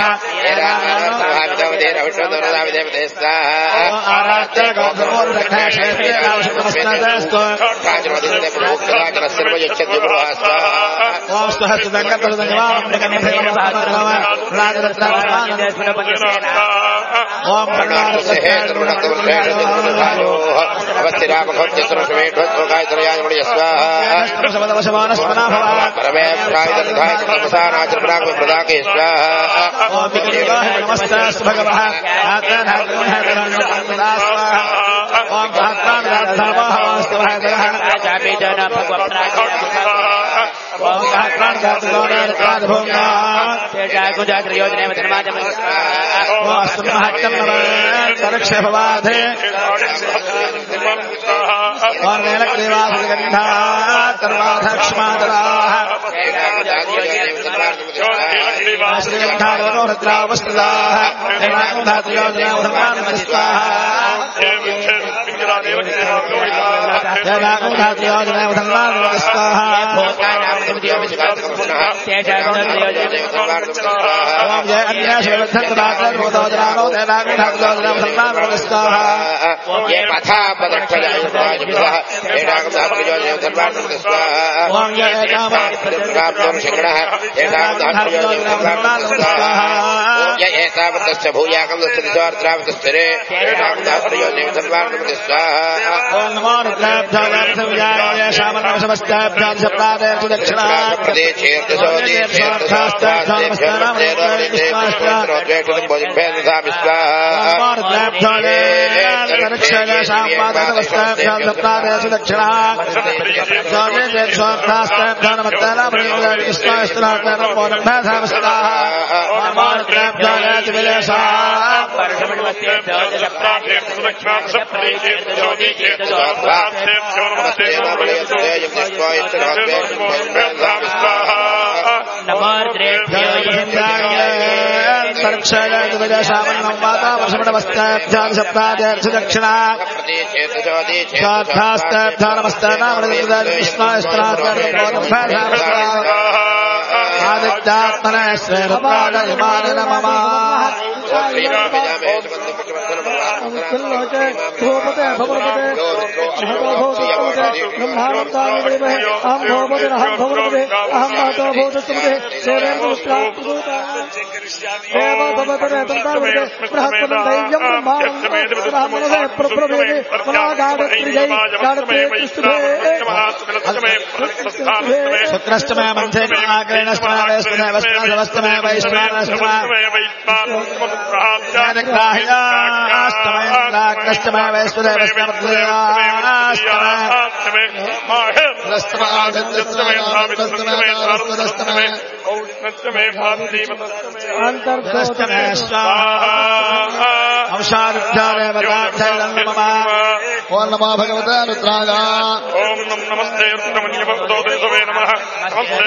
ओम नमो भगवते रुद्राय ओम नमस्ते रुद्रमण्य भगवते देवे नमः नमस्ते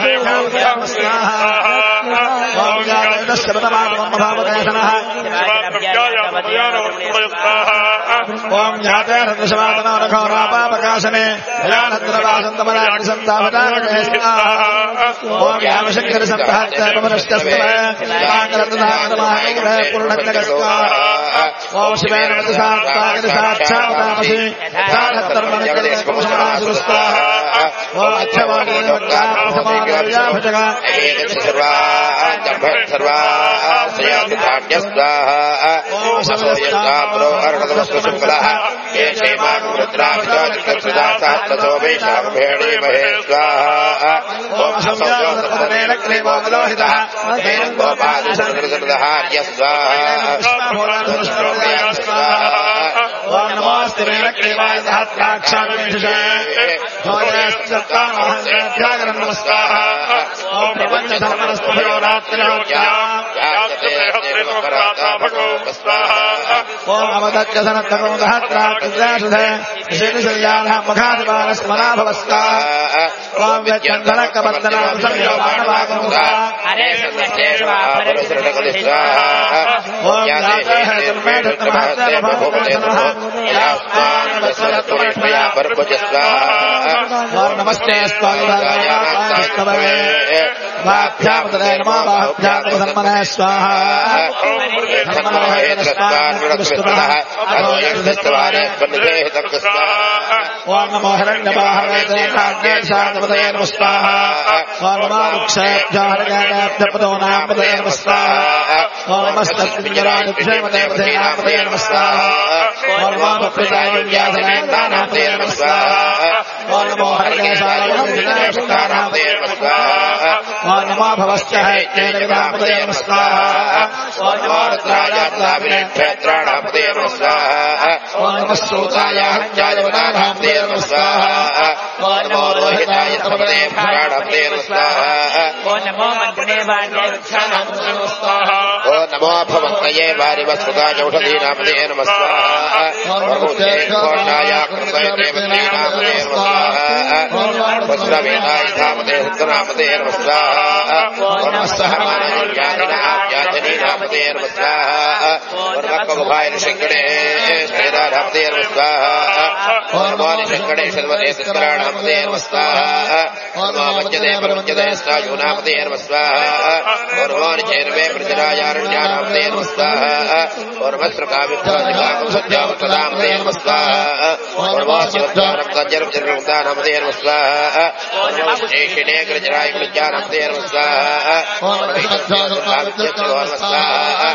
ओम जातवेदस्य पदमात्मं भगवते नमः ओम जाते रत्नशवादनो रघोरापापकाशने यानद्रवासन्तमराणिसन्तावतारणे ओम यामशङ्कर सप्ताहत्य पमनश्चस्तमः माङ्गलतदानमाङ्गलः पूर्णज्ञगस्वा ओम शिवे नमः साक्षात्तामसि सानत्तर्मनिकलिकुशमासुस्ता ओम अच्छवाणी भक्तापसमानया भजगा सर्वा सर्वा सयान्धान्यस्वाहा ओम समयस्ताम्रो अर्णदमस्वशुक्लः ये क्षेमान् रुद्राभिषोचितसुदासात्ततो वैशाखभेणे महे स्वाहा ओम समयोतपदनेन क्लेमोगलोहितः तेन गोपालसंकृतहार्य स्वाहा ओम नमोऽस्तु मे क्लेवाय सहस्राक्षाग्निषे भोजनस्त्यागरं नमस्कार ओम प्रपञ्चधर्मनस्तभयो ओम अवदत्कसनत्तको सहस्राक्षाग्निषे विशेषशल्याः मुखादिवानस्मना भवस्का ओम व्यत्यन्धनकबन्धनां संयोगानवागमुखा हरे सत्येश्वा परशुरकलिस्वा ओम यातः जन्मे धर्महत्या भवतः यास्मानवत्सलत्वमया परपुजस्वा ओम नमस्ते स्वागताय भाभ्यामतले नमः भाभ्यामतसन्मनः स्वाहा ओम नमो हिरण्यवाहवे शान्तपदये नमः स्वाहा ओम नमो वृक्षेभ्यः नामपदये नमः स्वाहा ओम नमस्तस्मिञ्जरादिक्षेमदेवते नामपदये नमः स्वाहा ओम नमो भक्तिदायव्यासनामपदये नमः स्वाहा ओम नमो हरिकेशाय नामपदये नमः स्वाहा ఓం నమో భవశ్చ హైత్యేన విధాపదే నమః స్వాహా ఓం నమో రుద్రాయాత్రాభినేత్రాణాపదే నమః స్వాహా ఓం నమః సూతాయ హత్యాయ వనానాపదే నమః స్వాహా ఓం నమో రోహితాయ తపదే ప్రాణాపదే నమః స్వాహా ఓం నమో మంత్రిణే వాణ్యే వృక్షానాపదే నమః స్వాహా ఓం నమో భవంతయే వారివస్సుదాయ ఔషధీనాపదే నమః స్వాహా ఓం నమో దేవాయ కృతయ దేవతీనాపదే నమః స్వాహా ఓం నమో వస్త్రవేదాయ ధామదే సత్నాపదే నమః స్వాహా ఓం నమః సహమానయాదినాపదే నమః స్వాహా ఓం నమః కవభాయ శంకరే శ్రీరాధాపదే నమః స్వాహా ఓం నమో శంకరే శర్వదే సత్రాణాపదే నమః స్వాహా ఓం నమో వజ్రదే పరమజ్రదే స్థాయూనాపదే నమః స్వాహా ఓం నమో నిచేర్వే ప్రజరాయారణ్యానాపదే నమః స్వాహా ఓం నమః శ్రకావిద్వాదికామసత్యావతదామదే నమః స్వాహా ఓం నమో శివద్వానప్తజర్వజర్వదానమదే నమః స్వాహా ఓం నమో శేషిణే గ్రజరాయ గ్రజానమదే నమః స్వాహా ఓం నమో శివద్వానప్తజర్వజర్వదానమదే నమః స్వాహా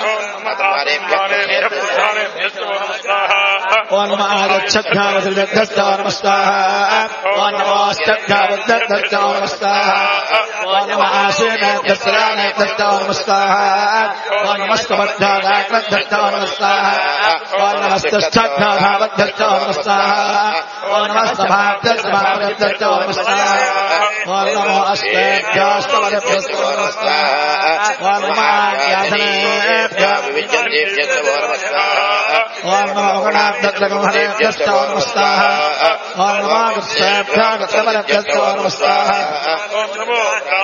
ఓం నమో ఆగచ్చద్ధావసృద్ధస్థా నమః స్వాహా ఓం నమో అష్టద్ధావద్దద్ధస్థా నమః స్వాహా ఓం నమో ఆశేనద్ధస్థానద్ధస్థా నమః స్వాహా ఓం నమో స్కమద్ధానాక్రద్ధస్థా నమః స్వాహా ఓం నమో స్థస్థద్ధావద్ధస్థా నమః స్వాహా ఓం నమో సమార్థస్థావద్ధస్థా నమః స్వాహా ఓం నమో అష్టేభ్యాష్టవరభ్యస్థో నమః స్వాహా ఓం నమో ఆజ్ఞాధనేభ్యో వివిజ్యందేభ్యస్థో నమః స్వాహా ఓం నమో గణార్థద్రగమహరేభ్యస్థో నమః స్వాహా ఓం నమో గుప్తేభ్యో గుప్తవరభ్యస్థో నమః స్వాహా ఓం నమో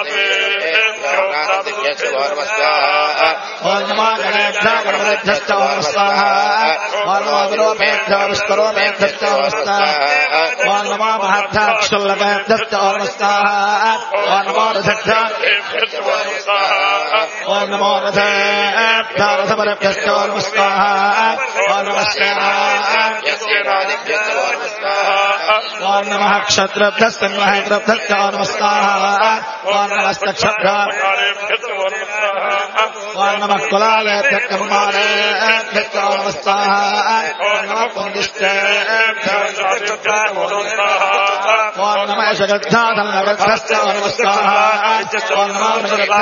రాధేభ్యో నమః స్వాహా ఓం నమో గణేభ్యో గణపతిభ్యస్థో నమః స్వాహా ఓం నమో విరూపేభ్యో విశ్వరూపేభ్యస్థో నమః స్వాహా ఓం నమో మహద్భ్యాక్షుల్లభేభ్యస్థో నమః స్వాహా ఓం నమో రథభ్యాభ్యస్థో నమః స్వాహా ఓం నమో రథేభ్యో రథపరభ్యస్థో నమః స్వాహా ఓం నమః శ్రేణాభ్యస్థో నమః స్వాహా ఓం నమః క్షత్రభ్యస్తన్మహేంద్రభ్యస్థో నమః స్వాహా ఓం నమః క్షత్రభ్యస్థో నమః స్వాహా ఓం నమః కులాలేభ్యస్తో నమః స్వాహా ఓం నమః పుండిష్టేభ్యో నమః స్వాహా ఓం నమః జగద్ధాధనభ్యస్థో నమః స్వాహా ఓం నమో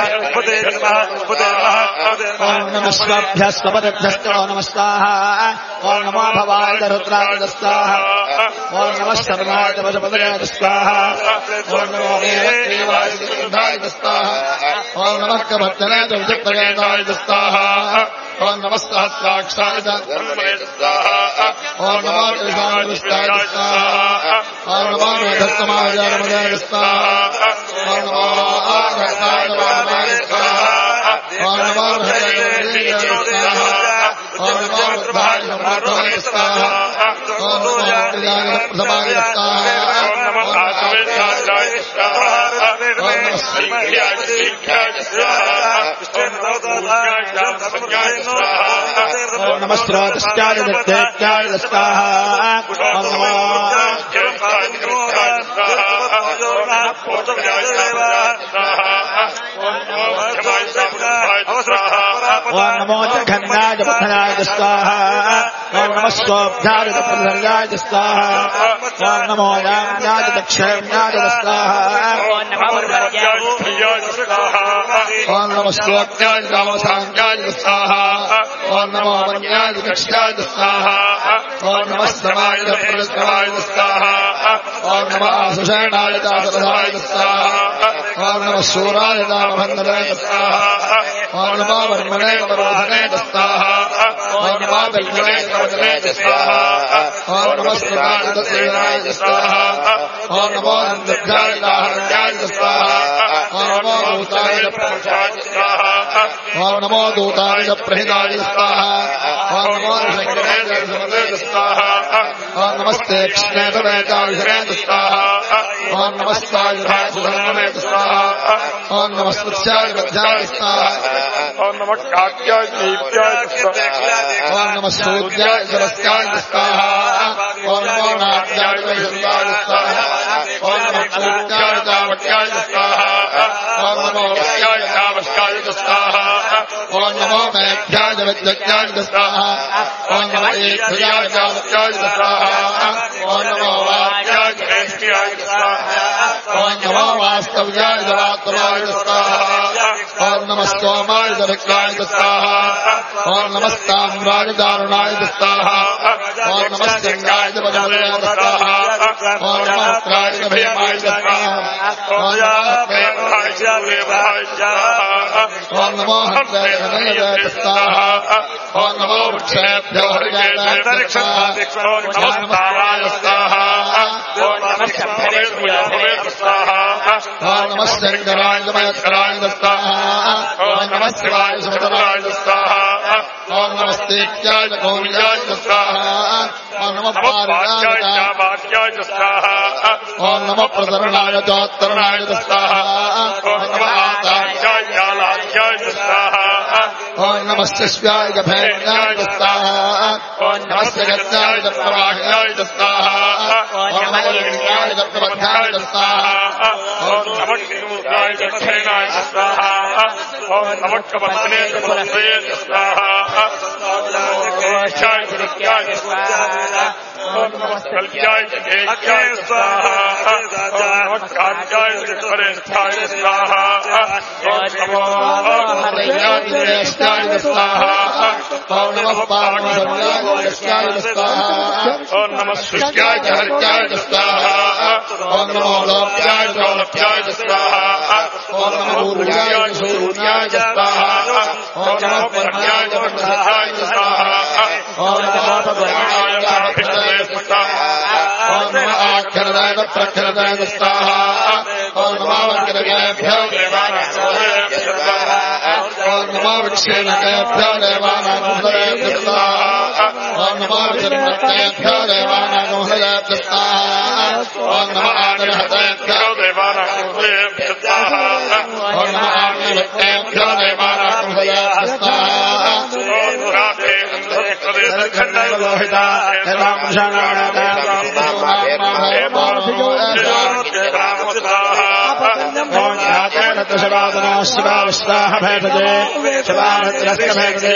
ఓం నమః స్వభ్యస్వపదభ్యస్థో నమః స్వాహా ఓం నమో భవాయ రుద్రాయ స్వాహా ఓం నమః శర్వాయ వజపదయ స్వాహా ఓం నమో దేవాయ సిద్ధాయ స్వాహా ఓం నమః కభత్తనాయ విజయప్రదాయ స్వాహా ఓం నమః సహస్రాక్షాయ స్వాహా ఓం నమో విష్ణాయ స్వాహా ఓం నమో వేదస్తమాయ నమః స్వాహా ఓం నమో ఆకాశాయ నమః స్వాహా ఓం నమో హరేయ స్వాహా ఓం నమో రుద్రాయ నమః స్వాహా ఓం నమో జ్ఞాన ప్రసమాయ స్వాహా ఓం నమో ఆకాశాయ స్వాహా ఓం నమో శ్రీఖ్యాయ శ్రీఖ్యాయ స్వాహా ఓం నమః శ్రోతశ్చాయ దత్తేత్యాయ స్వాహా ఓం నమో ఓం నమో జఘన్నాయ పథనాయ స్వాహా ఓం నమః స్వబ్ధాయ ప్రసన్నాయ స్వాహా ఓం నమో యామ్యాయ దక్షిణాయ స్వాహా ఓం నమో ఓం నమః స్వజ్ఞాయ రామసాంగాయ స్వాహా ఓం నమో వన్యాయ దక్షిణాయ స్వాహా ఓం నమః సమాయ ప్రసన్నాయ స్వాహా ఓం నమః సుషేణాయ దాసరాయ స్వాహా ఓం నమః శూరాయ దామభందనాయ స్వాహా ఓం నమో వర్మణే పరోధనే స్వాహా ఓం నమో బల్గణే పరోధనే స్వాహా ఓం నమః సురాయ దసేనాయ స్వాహా ఓం నమో నంద్యాయ దాహరణ్యాయ స్వాహా ఓం నమో భూతాయ ప్రమోషాయ స్వాహా ఓం నమో దూతాయ ప్రహితాయ స్వాహా ఓం నమో శంకరాయ స్వాహా ఓం నమస్తే కృష్ణేతవేతాయ స్వాహా ఓం నమస్తాయ సుధర్మణే స్వాహా ఓం నమస్కృత్యాయ వజ్రాయ స్వాహా ఓం నమః కాత్యాయ నీత్యాయ స్వాహా ఓం నమః సూర్యాయ సరస్యాయ స్వాహా ఓం నమో నాట్యాయ వైశల్యాయ స్వాహా ఓం నమః పూర్ణాయ దావట్యాయ స్వాహా ఓం నమో వక్యాయ దావష్యాయ స్వాహా ఓం నమో మేఘ్యాయ విద్యజ్ఞాయ స్వాహా ఓం నమో ఏక్ష్యాయ దావట్యాయ స్వాహా ఓం నమో వాక్యాయ శ్రేష్ఠ్యాయ స్వాహా ఓం నమో వాస్తవ్యాయ దరాత్రాయ స్వాహా सोमाय दभिक्राय स्वाहा ओम नमस्ताम्राय दारुणाय स्वाहा ओम नमस्तेन्द्राय बलवलाय स्वाहा ओम नमस्त्राय भीमाय स्वाहा ओम ओम नमो हस्ताय स्वाहा ओम नमो वृक्षेभ्यो हरिजाय स्वाहा नमस्ताराय स्वाहा ओम नमस्तेन्द्राय नमस्काराय स्वाहा ओम नमस्तेवाय सुमधुराय स्वाहा ओम नमस्तेत्याय गौर्याय स्वाहा ओम नमः पार्याय स्वाहा ओम नमः प्रसरणाय चोत्तरणाय स्वाहा ओम नमः आदायाय कालायाय स्वाहा ओम नमस्ते शिवाय भैरवाय स्वाहा ओम नमस्ते गत्याय प्रवाहाय स्वाहा ओम नमः लिंगाय प्रबद्धाय स्वाहा ओम नमः शिवाय दक्षिणाय स्वाहा ओम नमः कपत्ने कुलसे स्वाहा ओम नमः शाय गुरुत्याय स्वाहा ओम नमः कल्याय जगेयाय स्वाहा ओम नमः काल्याय जगरेशाय स्वाहा ओम नमः हरयाय स्वाहा ओम नमः पावनाय स्वाहा ओम नमः शुक्याय हरयाय स्वाहा ओम नमः लोक्याय लोक्याय स्वाहा ओम नमः ऊर्जाय सूर्याय स्वाहा ओम नमः परमाय परमाय स्वाहा ओम नमः भगवानाय भगवानाय स्वाहा ओम नमः आख्यानाय प्रख्यानाय स्वाहा ओम नमः वक्रगाभ्यो देवानाय स्वाहा ओम नमः वृक्षेभ्यो देवानाय स्वाहा ओम नमः जन्मभ्यो देवानाय स्वाहा ओम नमः आनन्दभ्यो देवानाय स्वाहा ओम नमः आनन्दभ्यो देवानाय स्वाहा ओम राधे अंधकरे खंडय लोहिता एवं शरणागता ओम ध्यान दशवादना शिवा स्वाहा भैरवे शिवा रत्नस्य भैरवे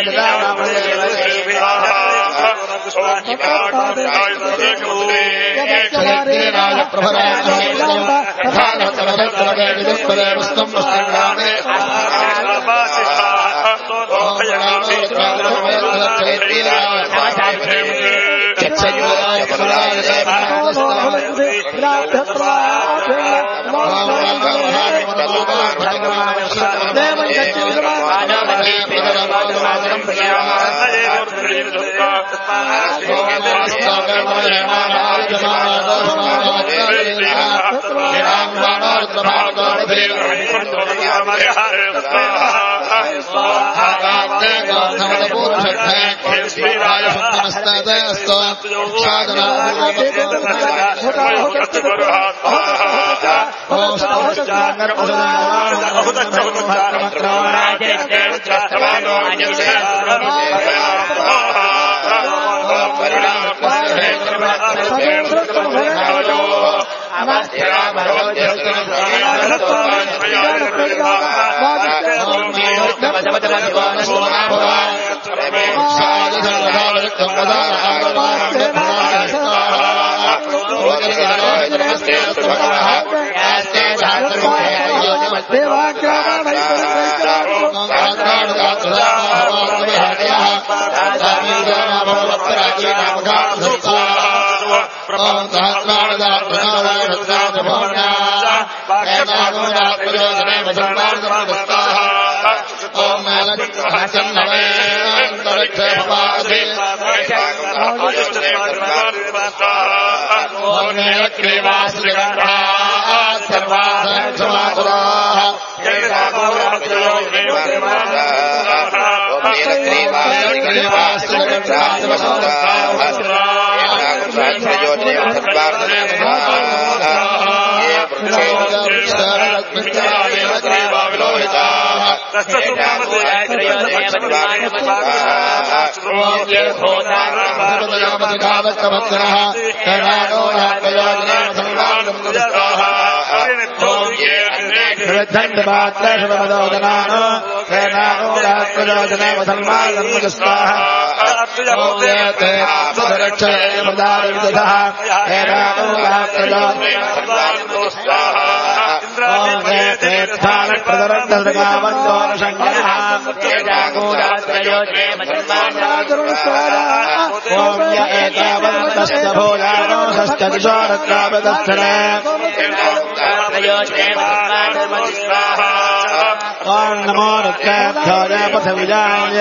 नमो रुद्रेभ्यो पथविजाय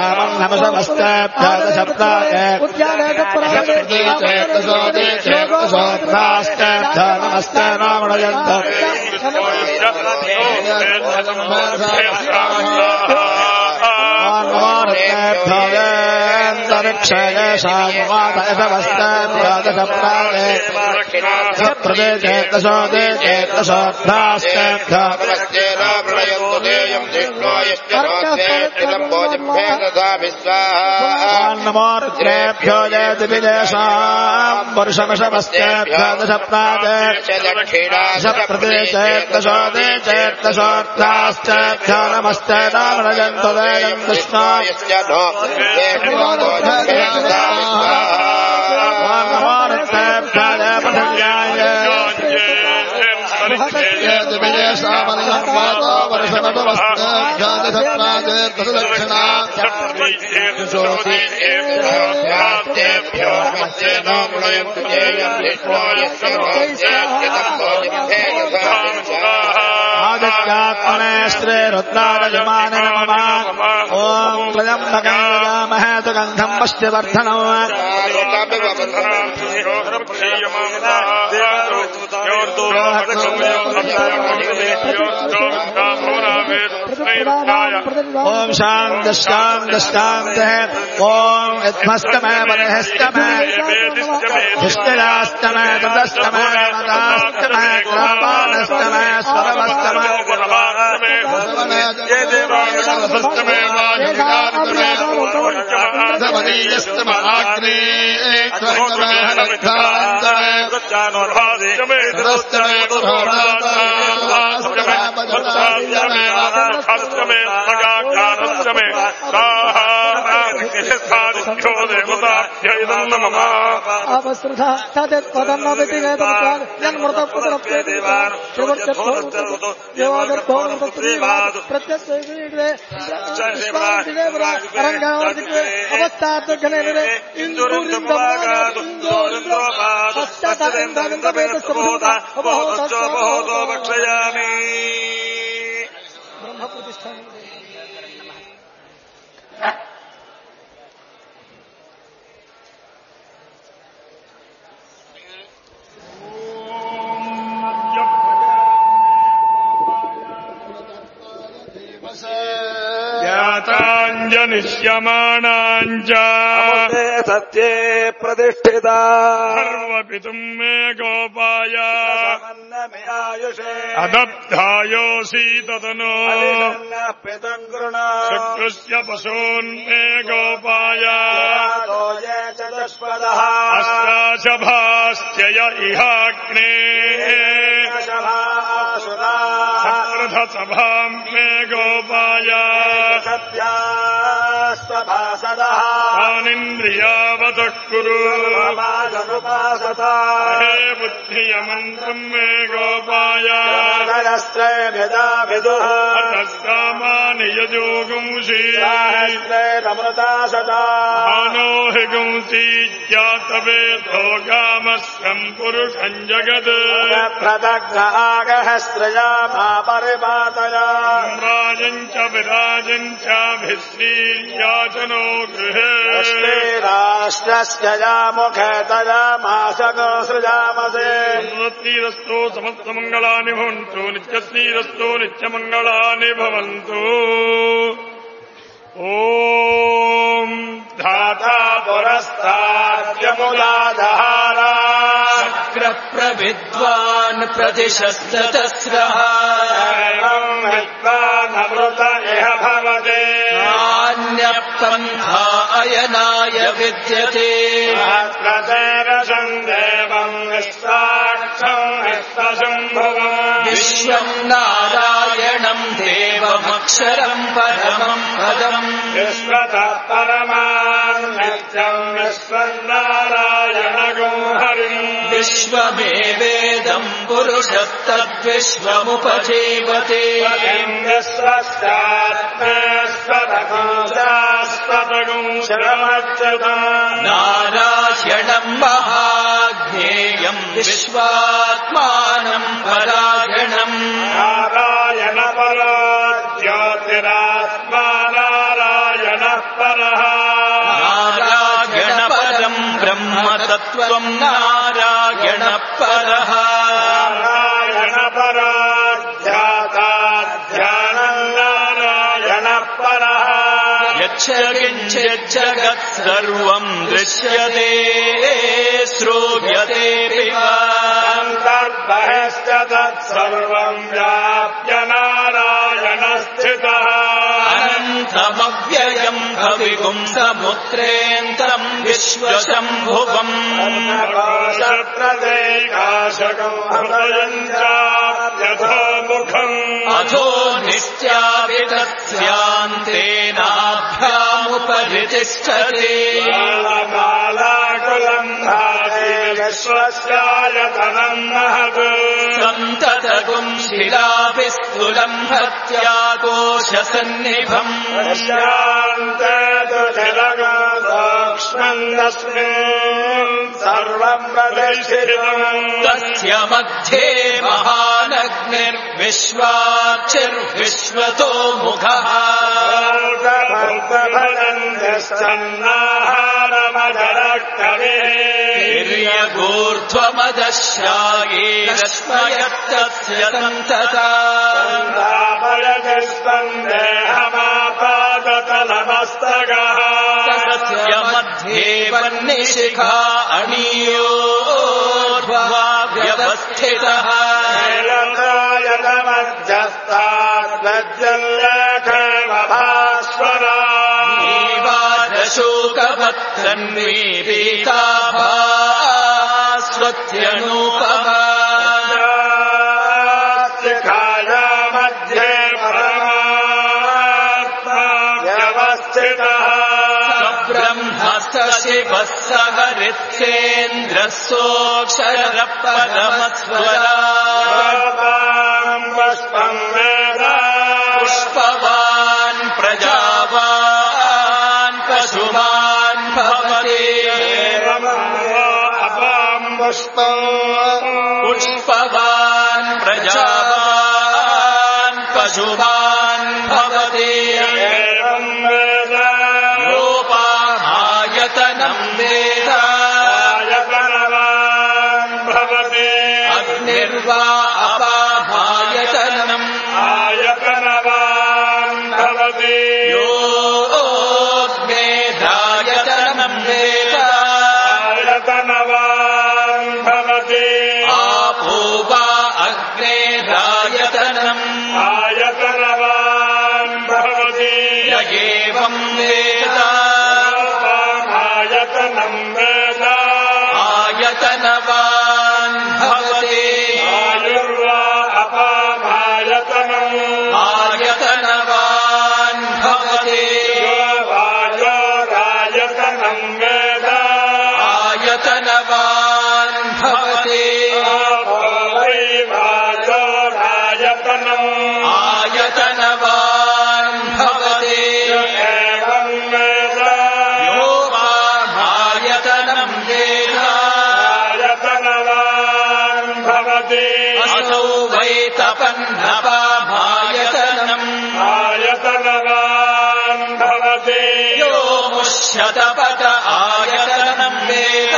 नमस्ते नामणयन्त न्तरिक्षय शामवादयसवस्तेभ्यदशप्रादे दशोदे नमो रुद्रेभ्यो जयदिविदेशाम् वर्षमशमस्तेभ्यदशप्रादे दशप्रदे दशोदे चेत्तशोद्धास्तेभ्यो नमस्ते नामणयन्तु देयम् विष्णायश्च नो आदित्यात्मने श्री रुद्रारजमाने नमः ओम त्र्यम्बकं यजामहे सुगन्धं पुष्टिवर्धनम् ओम शांति शांति शांति ओम यद्भस्तमे बलहस्तमे हिष्टिलास्तमे तदस्तमे नदास्तमे कृपानस्तमे स्वरवस्तमे निश्यमाणाञ्च सत्ये प्रतिष्ठिता सर्वपितुम् मे गोपाय अदब्धायोऽसि तदनु शक्रुस्य पशून्मे गोपाय अस्याशभास्त्यय इहाग्ने सप्रथसभाम् मे गोपाय तानिन्द्रियावतः कुरु हे बुद्धियमन्त्रम् मे गोपाय अतस्कामानि यजोगुंसि मानो हि गुंसीत्यातवेदो गामस्यम् पुरुषम् जगत् राजम् च विराजम् चाभिश्रीर्याचनो गृहे राष्ट्रस्य मुखे तयामाशनो सृजामसे सर्वतीरस्तो समस्तमङ्गलानि भवन्तु नित्यश्रीरस्तो नित्यमङ्गलानि भवन्तु ॐ धाता पुरस्ताद्यमुलाधारा प्रविद्वान् प्रतिशस्ततस्रः विद्वानमृत इह भवते नान्यपन्था अयनाय विद्यते प्रसेरसम् देवम् विश्वाक्षम् विश्वशम्भुवम् विश्वम् नारायणम् देवमक्षरम् परमम् पदम् विश्वतः परमान् नित्यम् विश्वन्नारायणगम् हरिम् विश्वमेवेदम् पुरुषस्तद्विश्वमुपजीवते विश्वस्यात्मेश्वरगुंशाश्वतगुम् शरमच्युतम् नारायणम् महाज्ञेयम् विश्वात्मानम् परायणम् नारायण परो ज्योतिरात्मा नारायणः परः नारायण परम् ब्रह्म तत्त्वम् नारायण परः नारायण परो ध्याता ध्यानम् नारायण परः यच्च किञ्चित् जगत् सर्वम् दृश्यते श्रूयतेऽपि वा अन्तर्बहिश्च तत्सर्वम् व्याप्य नारायण स्थितः अनन्तमव्ययम् कविगुम् समुद्रेऽन्तम् विश्वशम्भुवम् शत्रदैकाशकम् हृदयम् चाप्यथोमुखम् अथो नित्यावितस्यान्तेनाभ्यामुपरितिष्ठते मालाकुलम् धाति विश्वस्यायतनम् महत् सन्ततगुम् शिलाभिस्थूलम् भक्त्याकोशसन्निभम् पश्यान्ते तु जलगोक्ष्मन्दस्मिन् सर्वम् प्रतिष्ठितम् तस्य मध्ये महानग्निर्विश्वाचिर्विश्वतो मुखः हिर्यगूर्ध्वमदशाये रश्मयत्तस्य सन्तता स्पन्देहमापादतलमस्तगः तस्य मध्ये वह्निशिखा अणीयोर्ध्वा व्यवस्थितः मध्यस्ताद्वज्जल्लेखभास्वरा ीवादशोकवत्तन्वी पीताभास्वत्यनूपमा शिखाया मध्ये परमात्मा व्यवस्थितः ब्रह्मस्य शिवः सहरित्सेन्द्रः सोऽक्षरः परमस्वरा पुष्पम् वेद पुष्पवान् प्रजावान् पशुमान् भवति अपाम् पुष्पम् पुष्पवान् प्रजावान् पशुमान् भवति एवम् वेद योपामायतनम् वेद आयतनवान् भवति अग्निर्वा अपामायतनम् आयतनवान् भवति योऽग्नेधायतनम् वेद आयतनवान् भवति आपो वा अग्नेधायतनम् आयतनवान् भवति य एवम् वेद आयतनम् वेद आयतनवान् भवति आयुर्वा अपामायतनम् आयतनवान् भवति यो वायोरायतनम् वेद आयतनवान् भवति आपो वै वायोरायतनम् आयतनवान् भवति एवम् वेद यो मामायतनम् वेद आयतनवान् भवति असौ वै तपन्नपामायतनम् आयतनवान् भवति यो मुष्यतपत आयतनम् वेद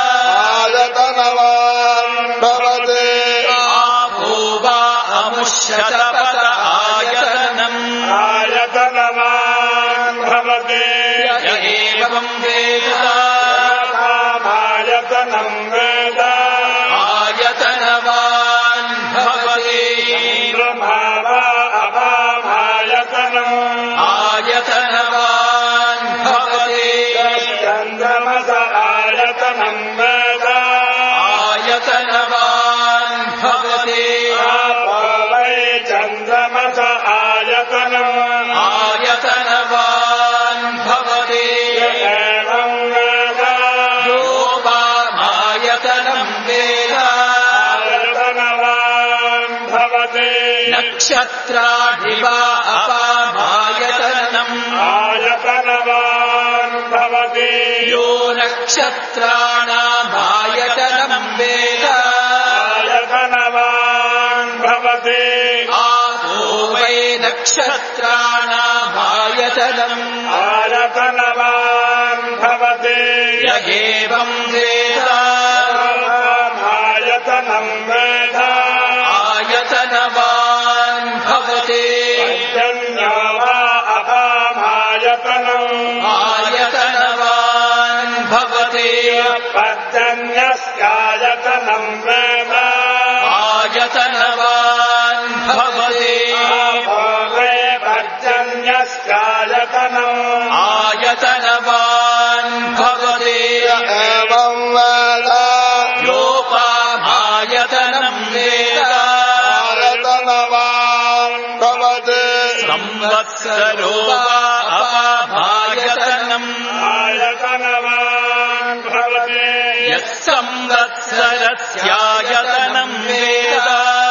आयतनवान् भवति आपो वा अमुष्यतपत आयतनम् आयतनवान् भवति य एवम् वेद आयतनम् वेद आयतनवान् भवति ब्रह्मा अपामायतनम् आयतनवान् भवति चन्द्रमस आयतनम् वेद आयतनवान् भवति आपो वै चन्द्रमस आयतनम् आयतनवान् भवति एवम् नक्षत्राधिवा अपामायतनम् आयतनवान् भवति यो नक्षत्राणामायतनम् वेद आयतनवान् भवति आपो वै नक्षत्राणामायतनम् आयतनवान् भवति यगेवम् वेद आयतनम् वेद आयतनवान् भवति पर्जन्यो वा अपामायतनम् आयतनवान् भवति पर्जन्यस्यायतनम् वेद आयतनवान् भवति भोगे पर्जन्यस्यायतनम् आयतनवान् भवति एवं वेद योपामायतनम् वेद आयतनवान् भवति संवत्सरो वा अपामायतनम् आयतनवान् भवति यः संवत्सरस्यायतनम् वेद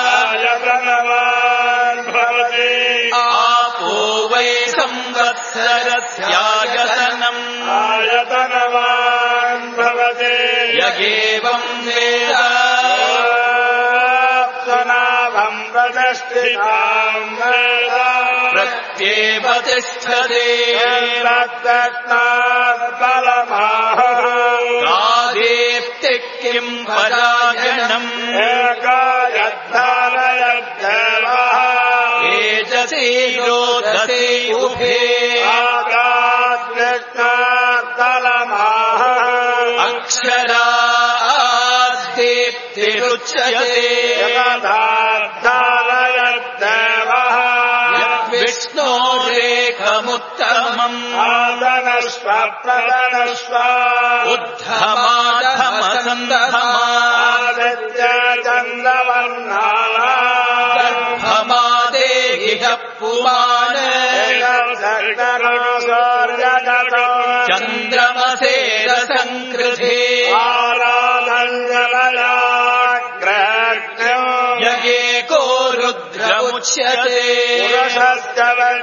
आयतनवान् भवति आपो वै संवत्सरस्यायतनम् आयतनवान् भवति यगेवम् वेद स्वनाभम् प्रतिष्ठिताम् वेद प्रत्येव तिष्ठते तद्दत्ताद्बलमाहुः गादेप्ति किम् परायणम् एकायद्धारयद्देवः तेजसी रोदसी उभे आगाद्दत्ताद्बलमाहुः अक्षराद्दीप्तिरुच्यते एकदाद्धारयद्देवः विष्णोरेखमुत्तमम् आदनश्व प्रदनश्व उद्धमाधमसन्दमा आदित्य चन्द्रवर्णाः गर्भमादेहिः पुमान चन्द्रमसेरसङ्कृते यगेको रुद्रमुच्यते पुरुषस्य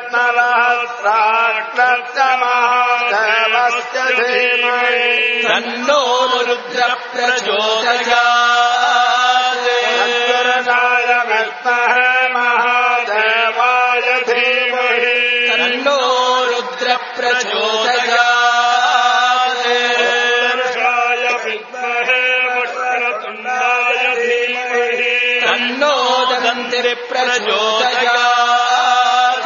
विष्णवस्त्राक्षमादेवस्य धीमहि तन्नो रुद्रप्रचोदयात् तत्पुरुषाय विष्णवे महादेवाय धीमहि तन्नो रुद्रप्रचोदयात् पुरुषाय विष्णवे वक्रतुण्डाय धीमहि तन्नो दन्तिप्रचोदयात्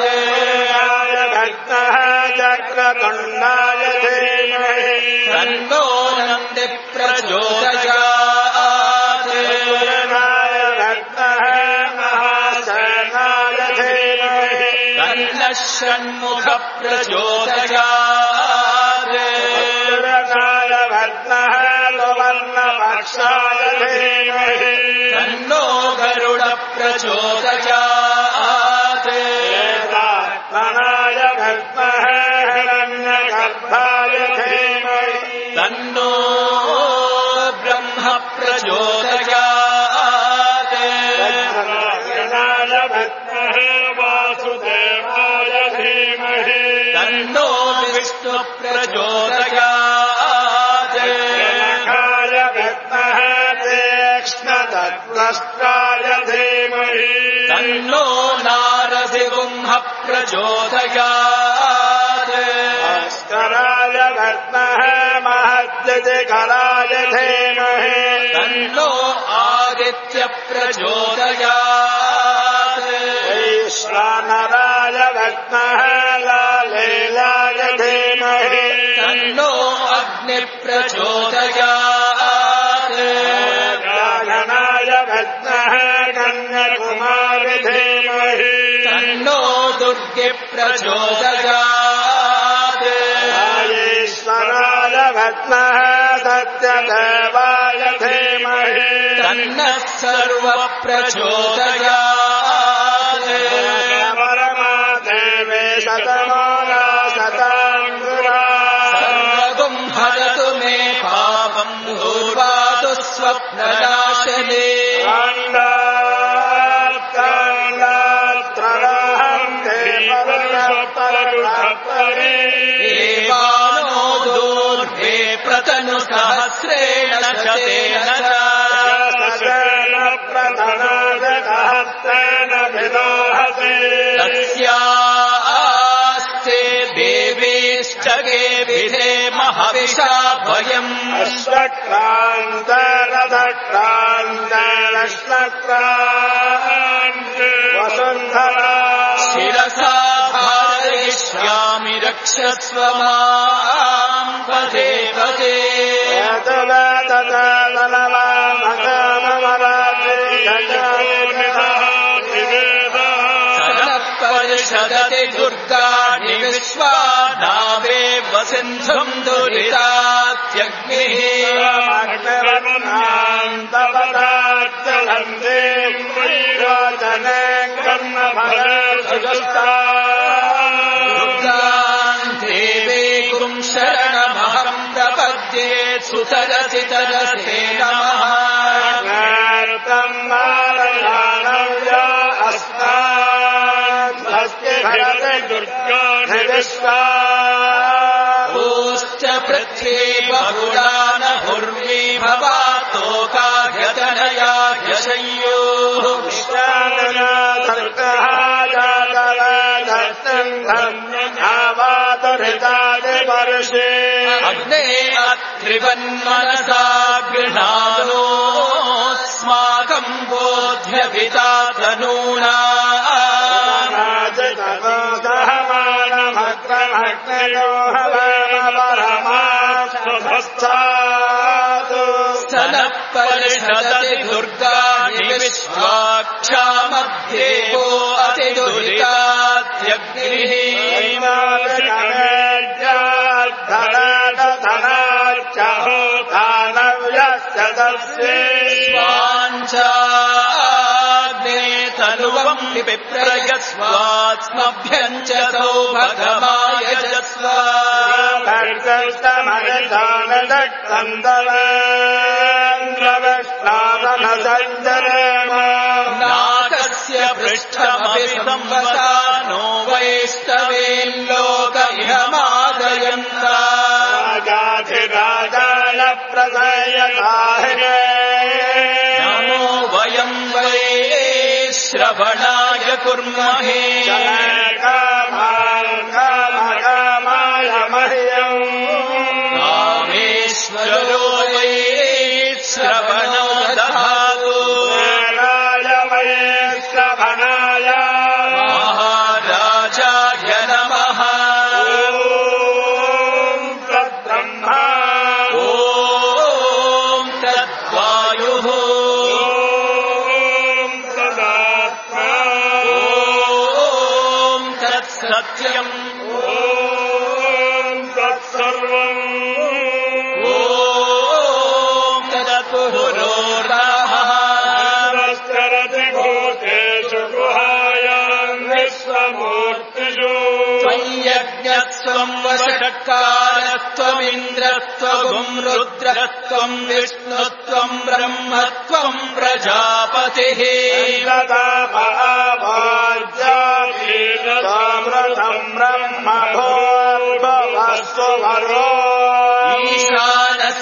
चक्रतुण्डाय धीमहि तन्नो नन्दिप्रचोदयात् महासेनाय धीमहि तन्नः षण्मुखप्रचोदयात् वर्णपक्षाय धीमहि तन्नो गरुडप्रचोदयात् वेदात्मनाय विद्महे हिरण्यगर्भाय धीमहि तन्नो ब्रह्मप्रचोदयात् नारायणाय विद्महे वासुदेवाय धीमहि तन्नो विष्णुप्रचोदयात् जनकाय विद्महे तीक्ष्णतत्त्वष्ट्राय धीमहि तन्नो नारसिंहप्रचोदयात् भास्कराय विद्महे महद्युतिकराय धीमहि तन्नो आदित्यप्रचोदयात् वैश्वानराय विद्महे लालीलाय धीमहि तन्नो अग्निप्रचोदयात् गायनाय विद्महे कन्याकुमार धीमहि तन्नो दुर्गिप्रचोदयात् ईश्वराय विद्महे सत्यदेवाय धीमहि तन्नः सर्वप्रचोदयात् परमादेवे शतमाला शताङ्कुरा सर्वगुं हरतु मे पापम् दूर्वातु स्वप्ननाशने काण्डात् काण्डात् सहस्रेण शतेन च तस्यास्ते देवीष्टगे विधेमः हविषा वयम् वसुन्धरा शिरसा धारयिष्यामि रक्षस्व माम् पदे पदे परिषदति दुर्गाणि विश्वानावेव सिन्धुम् दुरितात्यग्निः दुर्गाम् देवीकुम् शरणमहम् प्रपद्ये सुतरसि तरसे नमः ोश्च पृथ्वी बहुलान हुर्वी भवातोकाह्यतनया यशय्योः अग्ने अत्रिवन्मनसा गृहाणोऽस्माकम् बोध्यपिता तनूना सनः परिषदति दुर्गाणि विश्वाक्षामध्येवो अतिदुरितात्यग्निः स्वाञ्चाग्ने तनुवम् विप्रयस्वात्मभ्यम् च सौभगमायजस्व नाकस्य पृष्ठमपि संवसानो वैष्णवेल्लोक इह मादयन्ता नमो वयम् वै श्रवणाय कुर्महे कामेश्वरो वै श्रवणो दधातु महाराजाय नमः ॐ तद्वायुः ॐ तत्सत्यम् संयज्ञस्त्वम् वषट्कारस्त्वमिन्द्रस्त्वगुम् रुद्रस्त्वम् विष्णुस्त्वम् ब्रह्मत्वम् प्रजापतिः ईशानः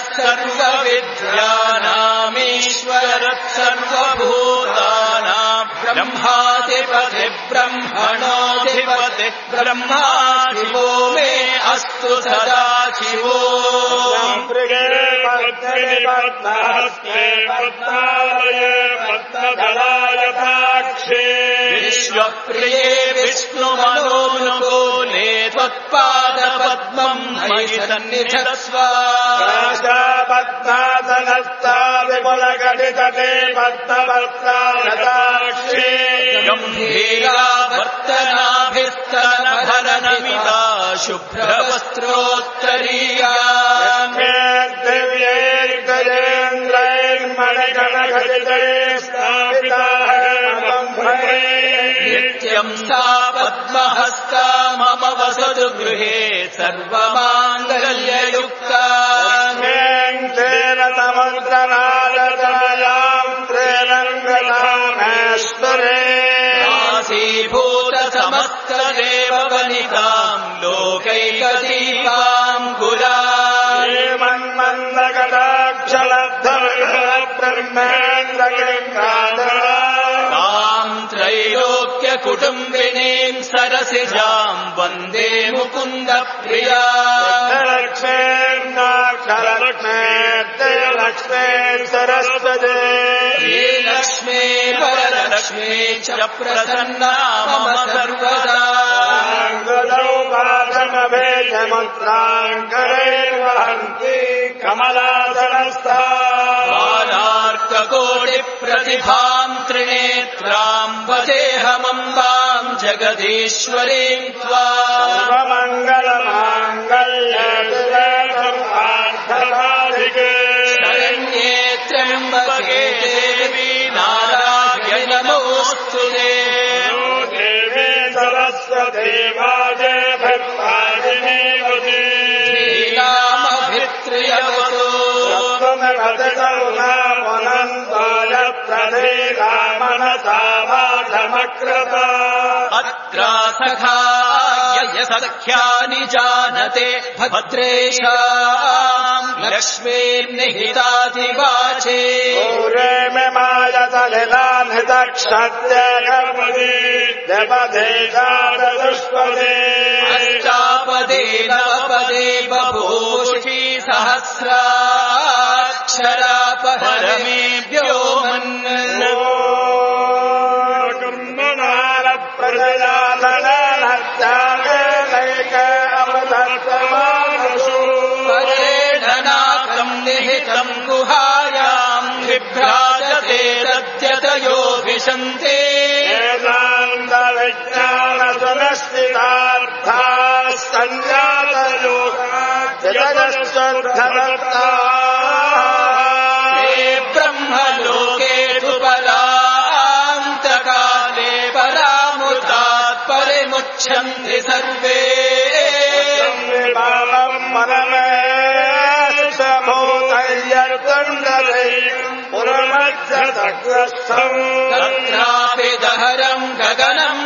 सर्वविद्यानामीश्वरः सर्वभूतानाम् ब्रह्माधिपति ब्रह्मणोऽधिपति ब्रह्मा शिवो मे अस्तु सदा शिवो विश्वप्रिये विष्णुमनोनुकूले त्वत्पादपद्मम् मयि सन्निधत्स्व पद्मासनस्ता विपुलघटितटे पद्मवस्त्राक्षी गम्भीरावर्तनाभिस्तनभरनमिता शुभ्रवस्त्रोत्तरीया दिव्यैर्गजेन्द्रैर्मणिगणघटितैः स्थापिता नित्यम् सा पद्महस्ता मम वसतु गृहे सर्वमाङ्गल्ययुक्ता समुद्रनादतनयाम् त्रिरङ्गनामेश्वरे आसीभूत समस्तदेव वनिताम् लोकैकदीपाम् गुरा मन्मन्दग कुटुम्बिनीम् सरसिजाम् वन्दे मुकुन्द प्रिया लक्ष्मे सरस्वती ये लक्ष्मे वरलक्ष्मे च प्रसन्ना मम सर्वदा मंत्रांकरैर्वहन्ति कमलादनस्थाः बालार्ककोटिप्रतिभाम् त्रिनेत्राम् वदेऽहमम्बाम् जगदीश्वरीम् त्वाम् सर्वमङ्गलमाङ्गल्ये शरण्ये त्र्यम्बके देवी नारायणि नमोऽस्तुते देवी सरस्वती वाजे भक्ताजिनीवती श्रीरामभित्रियवतो सप्तमगतकरुणामनन्तो यत्र मनसा वाचमकृता अत्रा सखाय सख्यानि जानते भद्रेशाम् लक्ष्मीर्निहिताधिवाचे पूरे मे मायतलिलान्हितक्षत्यगर्भति जपदेशादुष्पदे अष्टापदे नवपदे बभूषि सहस्राक्षरापहरमेभ्यो मन्नो कर्मणाल प्रजयाननहत्यामेनैक अवधत्तमानसु परेणनाकम् निहितम् गुहायाम् विभ्राजते तद्यतयो विशन्ते वेदान्तविज्ञानसुनस्थितार्थाः सञ्जातयोगाः ते ब्रह्मलोके तु परान्तकाले परामुतात् परिमुच्छन्ति सर्वे विभावम् परमेशभूतैर्यर्तन्दरैः पुरमध्यसग्रस्थम् तत्रापि दहरम् गगनम्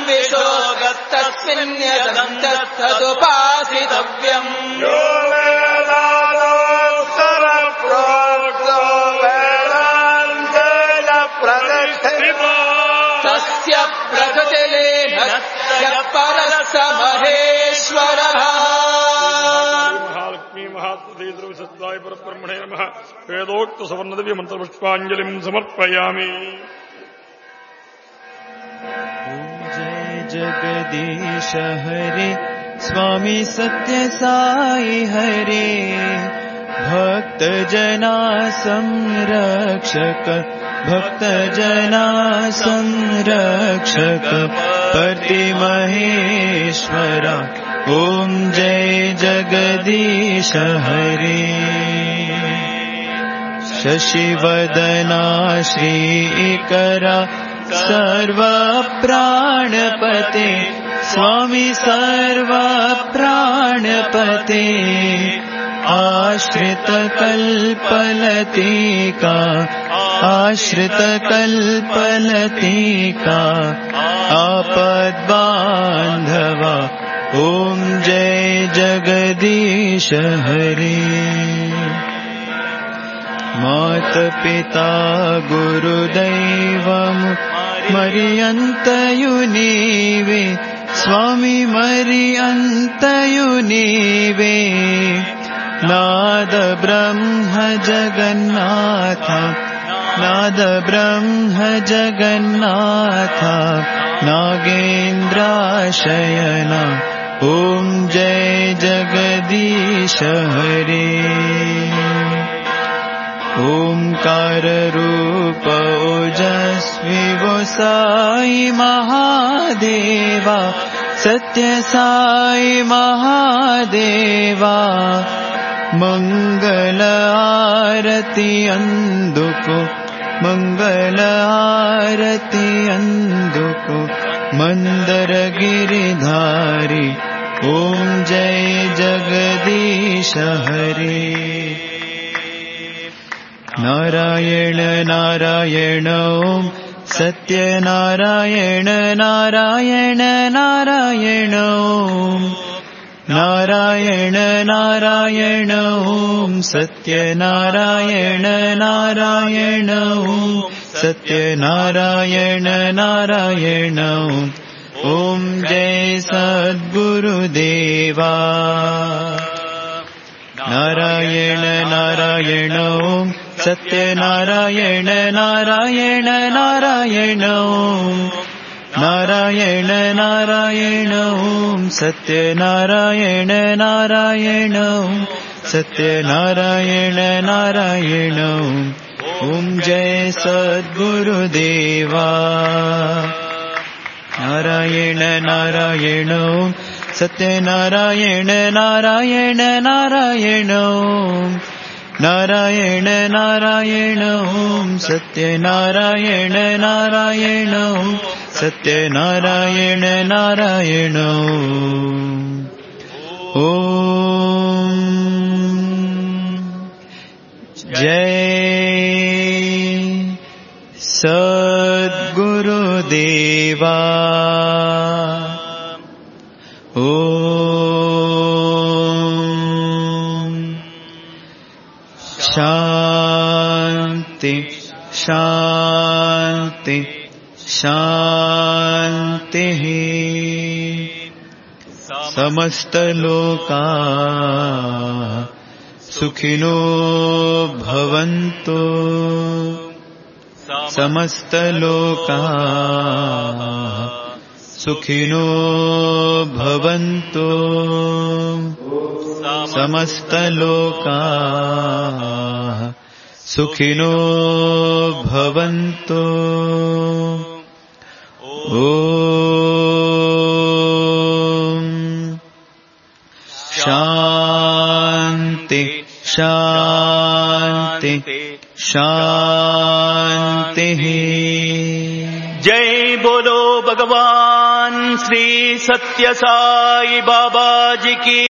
विशोगस्तस्मिन्यदन्तस्तदुपासितव्यम् यो वेदान्तोत्तरप्रोक्तो वेदान्तेन प्रतिष्ठितो तस्य प्रकृतिलेन परः स महेश्वरः महालक्ष्मी महात्मते द्रविसत्ताय परब्रह्मणे नमः वेदोक्त सवर्णदिव्य मंत्रपुष्पाञ्जलिम् समर्पयामि। जय जगदीश हरे स्वामी सत्य साई हरे भक्त जना संरक्षक भक्त जना संरक्षक पति महेश्वरा ओम जय जगदीश हरे शशिवदना श्रीकरा सर्व प्राणपते स्वामी सर्व प्राणपते आश्रित कल्पलतिका आश्रित कल्पलतिका आपद्बान्धवा ओम जय जगदीश हरे मात पिता गुरुदैवम् मरियन्तयु नीवे स्वामी मरियन्तयु नीवे नाद ब्रह्म जगन्नाथ नाद ब्रह्म जगन्नाथ नागेन्द्राशयन ओम जय जगदीश हरे ओंकार रूप ओजस्वी गोसाई महादेवा सत्य साई महादेवा मंगल आरती अंदुको मंगल आरती अंदुको मंदर गिरिधारी ओम जय जगदीश हरे नारायण नारायण ओम सत्य नारायण नारायण नारायण ओम नारायण नारायण ओम सत्य नारायण नारायण ओम सत्य नारायण नारायण ओम ओम जय सद्गुरुदेवा नारायण नारायण ओम सत्यनारायण नारायण नारायण ओम नारायण नारायण ओम सत्यनारायण नारायण ओम सत्यनारायण नारायण ओम जय सद्गुरुदेवा नारायण नारायण ओम सत्यनारायण नारायण नारायण ओम नारायण नारायण ओम सत्यनारायण नारायण ओम सत्यनारायण नारायण ओम जय सद्गुरुदेवा ओम शांति शांति शांति समस्त लोका सुखिनो भवन्तु समस्त लोका सुखिनो भवन्तु समस्त लोका सुखिनो भवन्तु ओम शांति शांति शांति। जय बोलो भगवान श्री सत्य साई बाबा जी की।